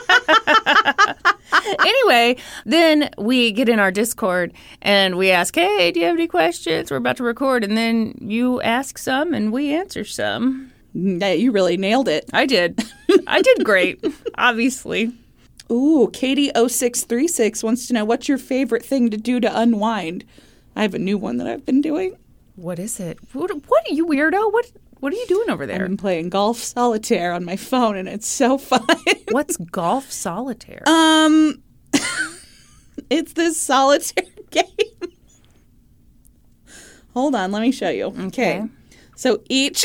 Anyway, then we get in our Discord and we ask, hey, do you have any questions? We're about to record. And then you ask some and we answer some. Yeah, you really nailed it. I did. I did great, obviously. Ooh, Katie0636 wants to know, what's your favorite thing to do to unwind? I have a new one that I've been doing. What is it? What are you, weirdo? What are you doing over there? I've been playing golf solitaire on my phone, and it's so fun. What's golf solitaire? It's this solitaire game. Hold on, let me show you. Okay. So each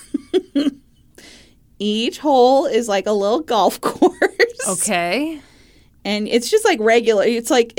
hole is like a little golf course. Okay. And it's just like regular. It's like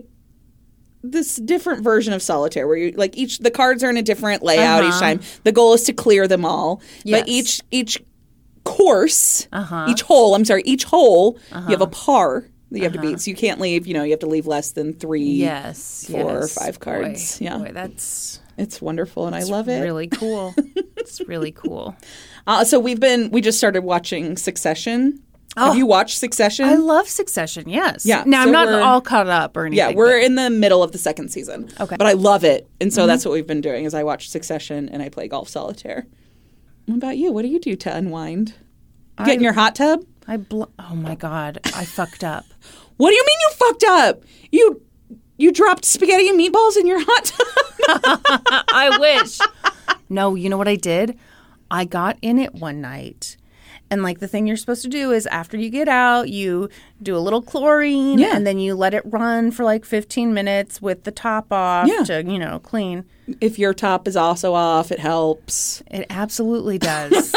this different version of solitaire where you like the cards are in a different layout each time. The goal is to clear them all. Yes. But each course, each hole, you have a par that you have to beat. So you can't leave, you have to leave less than 3, 4 or 5 cards. Boy, it's wonderful and I love it. Really cool. It's really cool. So we just started watching Succession. Have you watched Succession? I love Succession, yes. Yeah. Now, so I'm not all caught up or anything. Yeah, we're in the middle of the 2nd season. Okay. But I love it. And so that's what we've been doing is I watch Succession and I play golf solitaire. What about you? What do you do to unwind? Get in your hot tub? Oh, my God. I fucked up. What do you mean you fucked up? You dropped spaghetti and meatballs in your hot tub? I wish. No, you know what I did? I got in it one night. And like the thing you're supposed to do is after you get out, you do a little chlorine and then you let it run for like 15 minutes with the top off to, clean. If your top is also off, it helps. It absolutely does.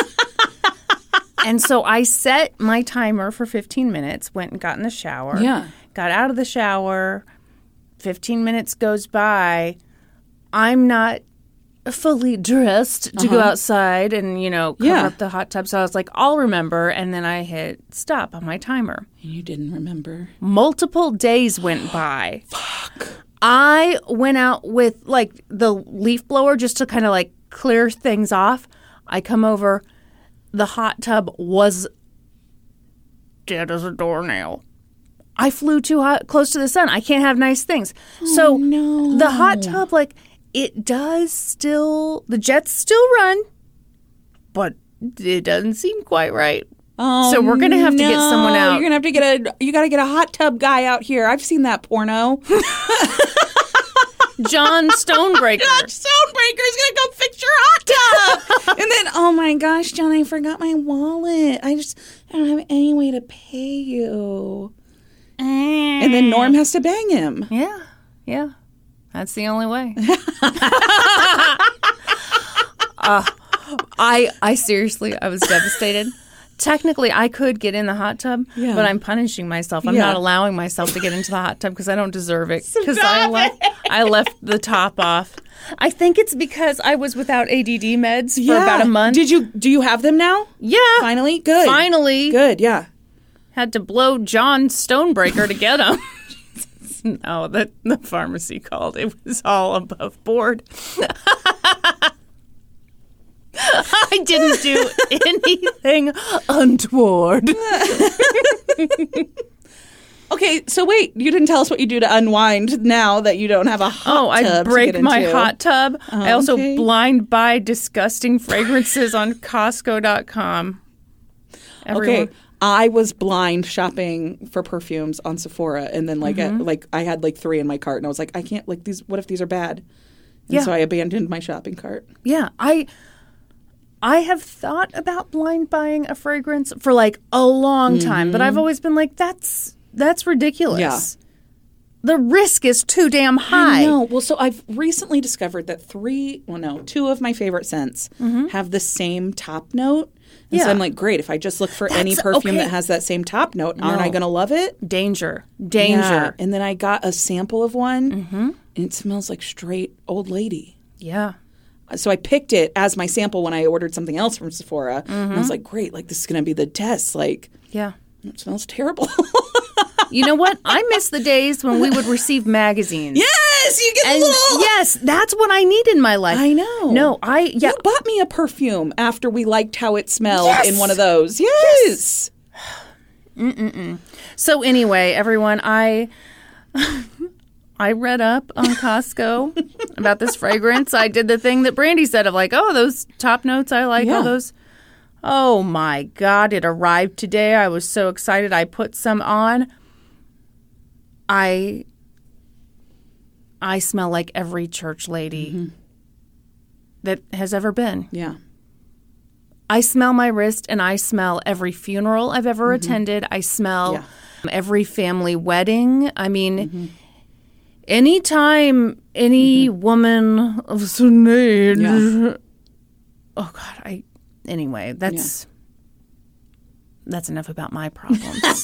And so I set my timer for 15 minutes, went and got in the shower. Yeah. Got out of the shower. 15 minutes goes by. I'm not fully dressed to go outside and, cover up the hot tub. So I was like, I'll remember. And then I hit stop on my timer. And you didn't remember. Multiple days went by. Fuck. I went out with like the leaf blower just to kind of like clear things off. I come over. The hot tub was dead as a doornail. I flew too close to the sun. I can't have nice things. So the hot tub, like, it does still, the jets still run, but it doesn't seem quite right. Oh, so we're going to have to get someone out. You're going to have to you got to get a hot tub guy out here. I've seen that porno. John Stonebreaker. John Stonebreaker's going to go fix your hot tub. And then, oh my gosh, John, I forgot my wallet. I don't have any way to pay you. And then Norm has to bang him. Yeah. That's the only way. I seriously, I was devastated. Technically, I could get in the hot tub, but I'm punishing myself. I'm not allowing myself to get into the hot tub because I don't deserve it. Because I left the top off. I think it's because I was without ADD meds for about a month. Do you have them now? Yeah. Finally? Good. Finally. Good, yeah. Had to blow John Stonebreaker to get them. No, the pharmacy called. It was all above board. I didn't do anything untoward. Okay, so wait, you didn't tell us what you do to unwind now that you don't have a hot tub. I break to get my into. hot tub. I also blind buy disgusting fragrances on Costco.com. Okay, I was blind shopping for perfumes on Sephora, and then I had like 3 in my cart, and I was like, I can't like these. What if these are bad? And so I abandoned my shopping cart. Yeah, I have thought about blind buying a fragrance for like a long time, but I've always been like, that's ridiculous. Yeah. The risk is too damn high. I know. Well, so I've recently discovered that two of my favorite scents have the same top note. And so Yeah. I'm like, great, if I just look for any perfume that has that same top note, aren't I going to love it? Danger. Yeah. And then I got a sample of one, and it smells like straight old lady. Yeah. So I picked it as my sample when I ordered something else from Sephora. And I was like, great, like this is going to be the test. Like, Yeah. it smells terrible. You know what? I miss the days when we would receive magazines. Yes, you get And a little. yes, that's what I need in my life. I know. No, You bought me a perfume after we liked how it smelled in one of those. Yes. So anyway, everyone, I read up on Costco about this fragrance. I did the thing that Brandy said of like, oh, those top notes, I like all those. Oh my God, it arrived today. I was so excited. I put some on. I smell like every church lady that has ever been. Yeah. I smell my wrist, and I smell every funeral I've ever attended. I smell every family wedding. I mean, anytime any woman of a certain age. Oh God, anyway, that's enough about my problems.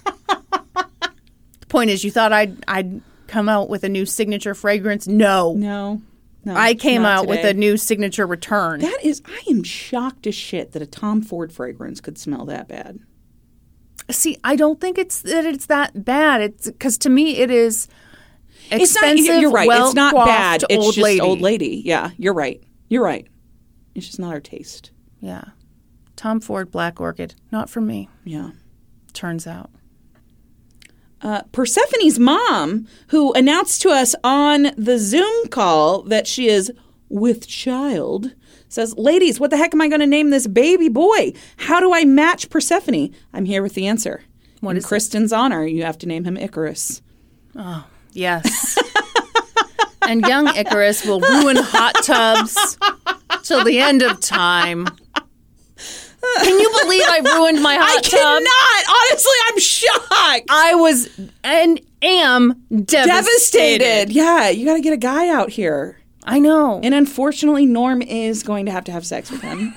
The point is, you thought I'd come out with a new signature fragrance? No. I came out with a new signature return. I am shocked as shit that a Tom Ford fragrance could smell that bad. See, I don't think it's that bad. It's because to me it is expensive. It's not, you're right. It's not bad. It's old just lady. old lady. Yeah, you're right. It's just not our taste. Yeah. Tom Ford Black Orchid. Not for me. Yeah. Turns out. Persephone's mom, who announced to us on the Zoom call that she is with child, says, ladies, what the heck am I going to name this baby boy? How do I match Persephone? I'm here with the answer. In Kristen's honor, you have to name him Icarus. Oh, yes. And young Icarus will ruin hot tubs till the end of time. Can you believe I ruined my hot tub? I cannot. Honestly, I'm shocked. I was and am devastated. Yeah, you got to get a guy out here. I know. And unfortunately, Norm is going to have sex with him.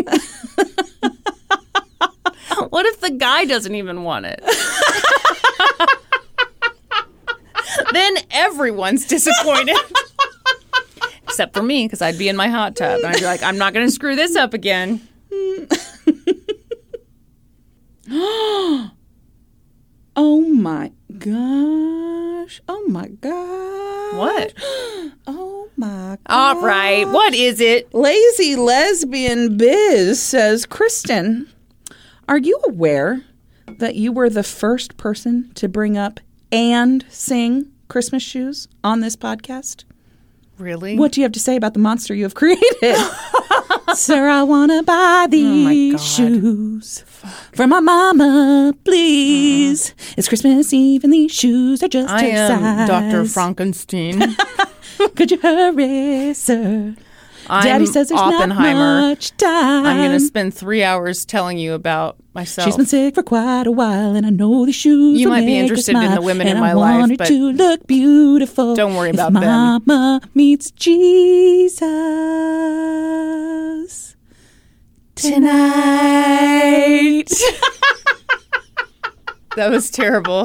What if the guy doesn't even want it? Then everyone's disappointed. Except for me, because I'd be in my hot tub. And I'd be like, I'm not going to screw this up again. Oh my gosh. Oh my gosh. What? Oh my gosh. All right. What is it? Lazy Lesbian Biz says, Kristen, are you aware that you were the first person to bring up and sing Christmas Shoes on this podcast? Really? What do you have to say about the monster you have created? Sir, I want to buy these shoes for my mama, please. It's Christmas Eve and these shoes are just I her am size. Dr. Frankenstein. Could you hurry, sir? Daddy says there's Oppenheimer. not much time. I'm going to spend 3 hours telling you about myself. She's been sick for quite a while, and I know these shoes You will might be make her interested in smile, the women and in my I want life, her but to look beautiful. don't worry if about them. Mama meets Jesus tonight. That was terrible.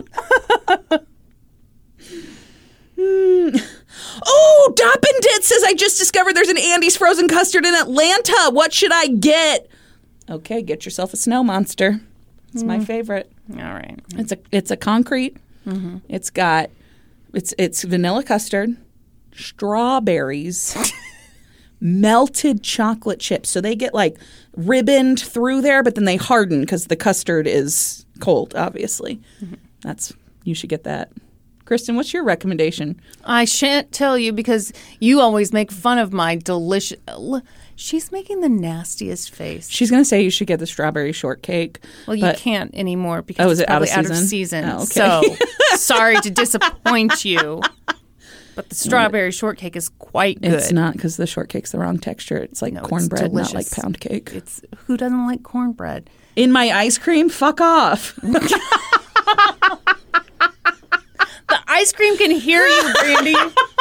Oh, Doppendit says, I just discovered there's an Andy's frozen custard in Atlanta. What should I get? Okay, get yourself a snow monster. It's my favorite. All right. It's a concrete. Mm-hmm. It's got it's vanilla custard, strawberries, melted chocolate chips. So they get like ribboned through there, but then they harden because the custard is cold. Obviously, you should get that. Kristen, what's your recommendation? I shan't tell you because you always make fun of my delicious... She's making the nastiest face. She's going to say you should get the strawberry shortcake. Well, you can't anymore because it's it probably out of season? Oh, okay. So, sorry to disappoint you. But the strawberry shortcake is quite good. It's not because the shortcake's the wrong texture. It's like cornbread, not like pound cake. It's who doesn't like cornbread? In my ice cream? Fuck off. The ice cream can hear you, Brandy.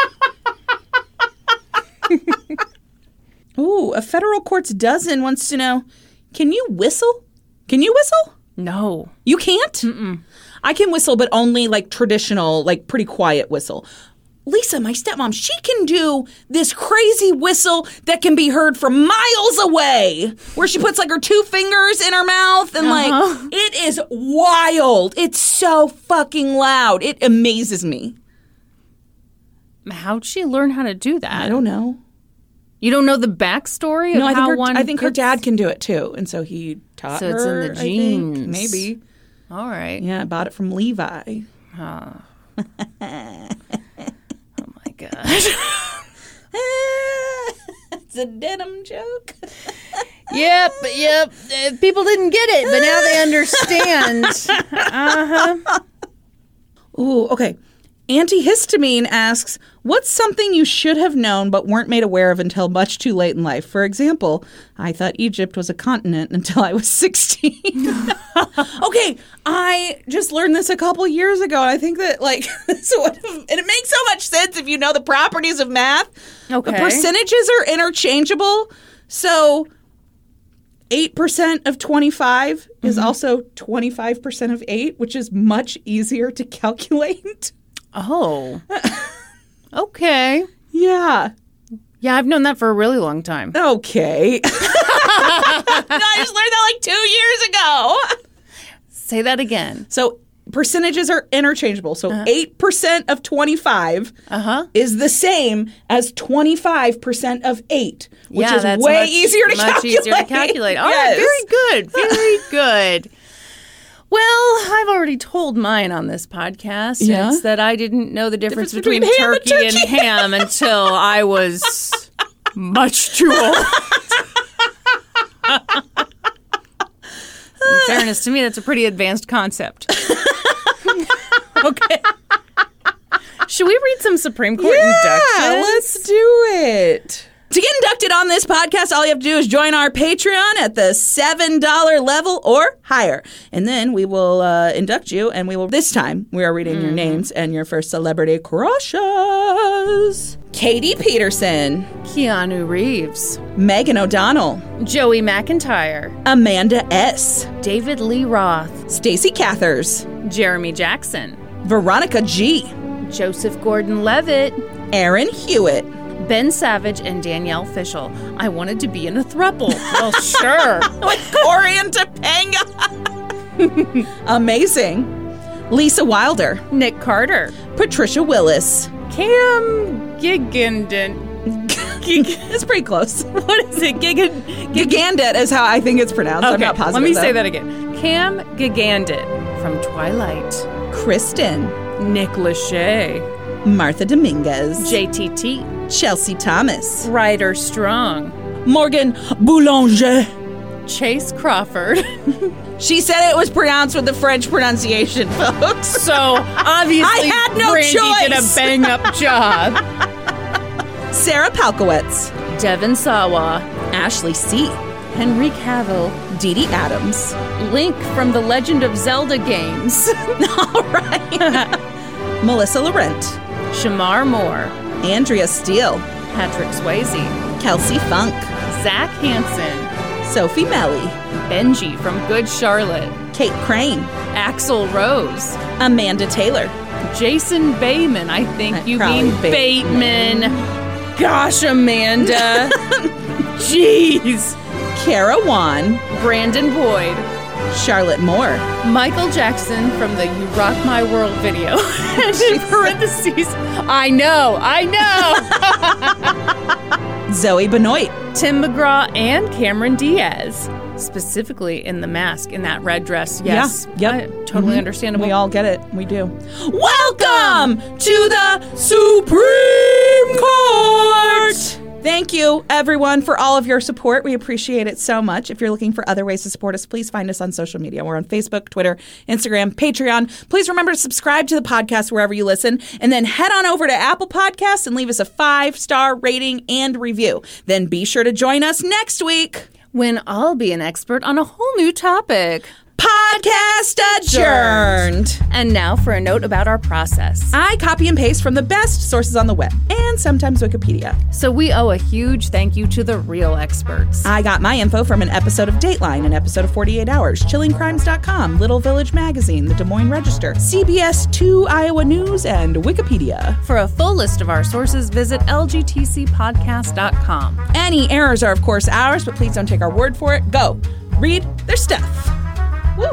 Ooh, a federal court's dozen wants to know, can you whistle? Can you whistle? No. You can't? Mm-mm. I can whistle, but only like traditional, like pretty quiet whistle. Lisa, my stepmom, she can do this crazy whistle that can be heard from miles away, where she puts like her 2 fingers in her mouth and like, it is wild. It's so fucking loud. It amazes me. How'd she learn how to do that? I don't know. You don't know the backstory of how one... I think her dad can do it too, and so he taught her. So it's in the genes. I think. Maybe. All right. Yeah, I bought it from Levi. Oh my gosh. It's a denim joke. Yep. People didn't get it, but now they understand. Ooh, okay. Antihistamine asks, what's something you should have known but weren't made aware of until much too late in life? For example, I thought Egypt was a continent until I was 16. Okay, I just learned this a couple years ago, and I think that, like, and it makes so much sense if you know the properties of math. Okay. The percentages are interchangeable, so 8% of 25 is also 25% of 8, which is much easier to calculate. Oh. Okay. Yeah. Yeah, I've known that for a really long time. Okay. No, I just learned that like 2 years ago. Say that again. So percentages are interchangeable. So 8% of 25 is the same as 25% of 8, which is way easier to calculate. Much easier to calculate. All right, very good. Very good. Well, I've already told mine on this podcast. Yeah? It's that I didn't know the difference between turkey and ham until I was much too old. In fairness to me, that's a pretty advanced concept. Okay. Should we read some Supreme Court inductions? Yeah, let's do it. To get inducted on this podcast, all you have to do is join our Patreon at the $7 level or higher. And then we will induct you, and this time, we are reading your names and your first celebrity crushes. Katie Peterson. Keanu Reeves. Megan O'Donnell. Joey McIntyre. Amanda S. David Lee Roth. Stacey Cathers. Jeremy Jackson. Veronica G. Joseph Gordon-Levitt. Aaron Hewitt. Ben Savage and Danielle Fishel. I wanted to be in a throuple. Well, sure. With Corey and Topanga. Amazing. Lisa Wilder. Nick Carter. Patricia Willis. Cam Gigandit. It's pretty close. What is it? Gigandit is how I think it's pronounced. Okay, I'm not positive. Let me say that again. Cam Gigandit from Twilight. Kristen. Nick Lachey. Martha Dominguez. JTT. Chelsea Thomas. Ryder Strong. Morgan Boulanger. Chase Crawford. She said it was pronounced with the French pronunciation, folks. So, obviously, I had no Brandy choice. did a bang-up job. Sarah Palkowitz. Devin Sawa. Ashley C. Henry Cavill. Dee Dee Adams. Link from the Legend of Zelda games. All right. Melissa Laurent. Shamar Moore. Andrea Steele. Patrick Swayze. Kelsey Funk. Zach Hansen. Sophie Melly. Benji from Good Charlotte. Kate Crane. Axl Rose. Amanda Taylor. Jason Bateman. I think you mean Bateman. Gosh, Amanda. Jeez. Kara Wan. Brandon Boyd. Charlotte Moore. Michael Jackson from the You Rock My World video. And in parentheses, I know. Zoe Benoit. Tim McGraw and Cameron Diaz. Specifically in the mask, in that red dress. Yes. Yeah, yep. Totally understandable. We all get it. We do. Welcome to the Supreme Court. Thank you, everyone, for all of your support. We appreciate it so much. If you're looking for other ways to support us, please find us on social media. We're on Facebook, Twitter, Instagram, Patreon. Please remember to subscribe to the podcast wherever you listen, and then head on over to Apple Podcasts and leave us a 5-star rating and review. Then be sure to join us next week when I'll be an expert on a whole new topic. Podcast adjourned. And now for a note about our process. I copy and paste from the best sources on the web, and sometimes Wikipedia. So we owe a huge thank you to the real experts. I got my info from an episode of Dateline, an episode of 48 Hours, ChillingCrimes.com, Little Village Magazine, the Des Moines Register, CBS 2 Iowa News, and Wikipedia. For a full list of our sources, visit lgtcpodcast.com. Any errors are, of course, ours, but please don't take our word for it. Go read their stuff. Woo!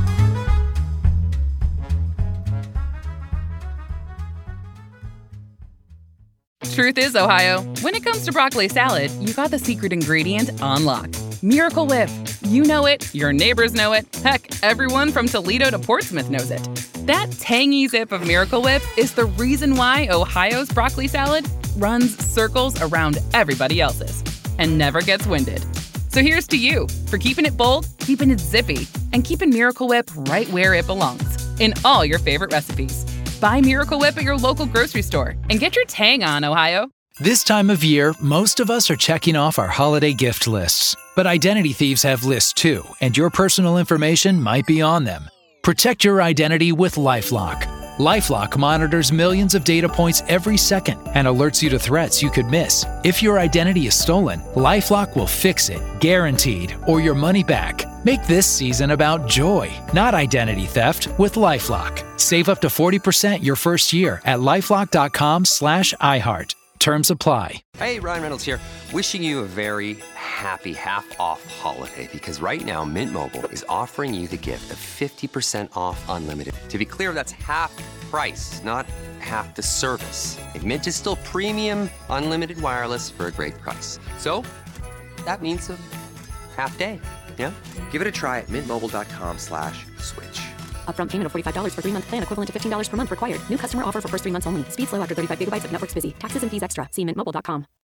Truth is, Ohio, when it comes to broccoli salad, you got the secret ingredient on lock. Miracle Whip. You know it, your neighbors know it, heck, everyone from Toledo to Portsmouth knows it. That tangy zip of Miracle Whip is the reason why Ohio's broccoli salad runs circles around everybody else's and never gets winded. So here's to you for keeping it bold, keeping it zippy, and keeping Miracle Whip right where it belongs, in all your favorite recipes. Buy Miracle Whip at your local grocery store and get your tang on, Ohio. This time of year, most of us are checking off our holiday gift lists. But identity thieves have lists too, and your personal information might be on them. Protect your identity with LifeLock. LifeLock monitors millions of data points every second and alerts you to threats you could miss. If your identity is stolen, LifeLock will fix it, guaranteed, or your money back. Make this season about joy, not identity theft, with LifeLock. Save up to 40% your first year at LifeLock.com/iHeart. Terms apply. Hey, Ryan Reynolds here. Wishing you a very happy half-off holiday because right now Mint Mobile is offering you the gift of 50% off unlimited. To be clear, that's half price, not half the service. And Mint is still premium unlimited wireless for a great price. So that means a half day. Yeah? Give it a try at mintmobile.com/switch. Upfront payment of $45 for 3-month plan, equivalent to $15 per month required. New customer offer for first 3 months only. Speed slow after 35 gigabytes if network's busy. Taxes and fees extra. See mintmobile.com.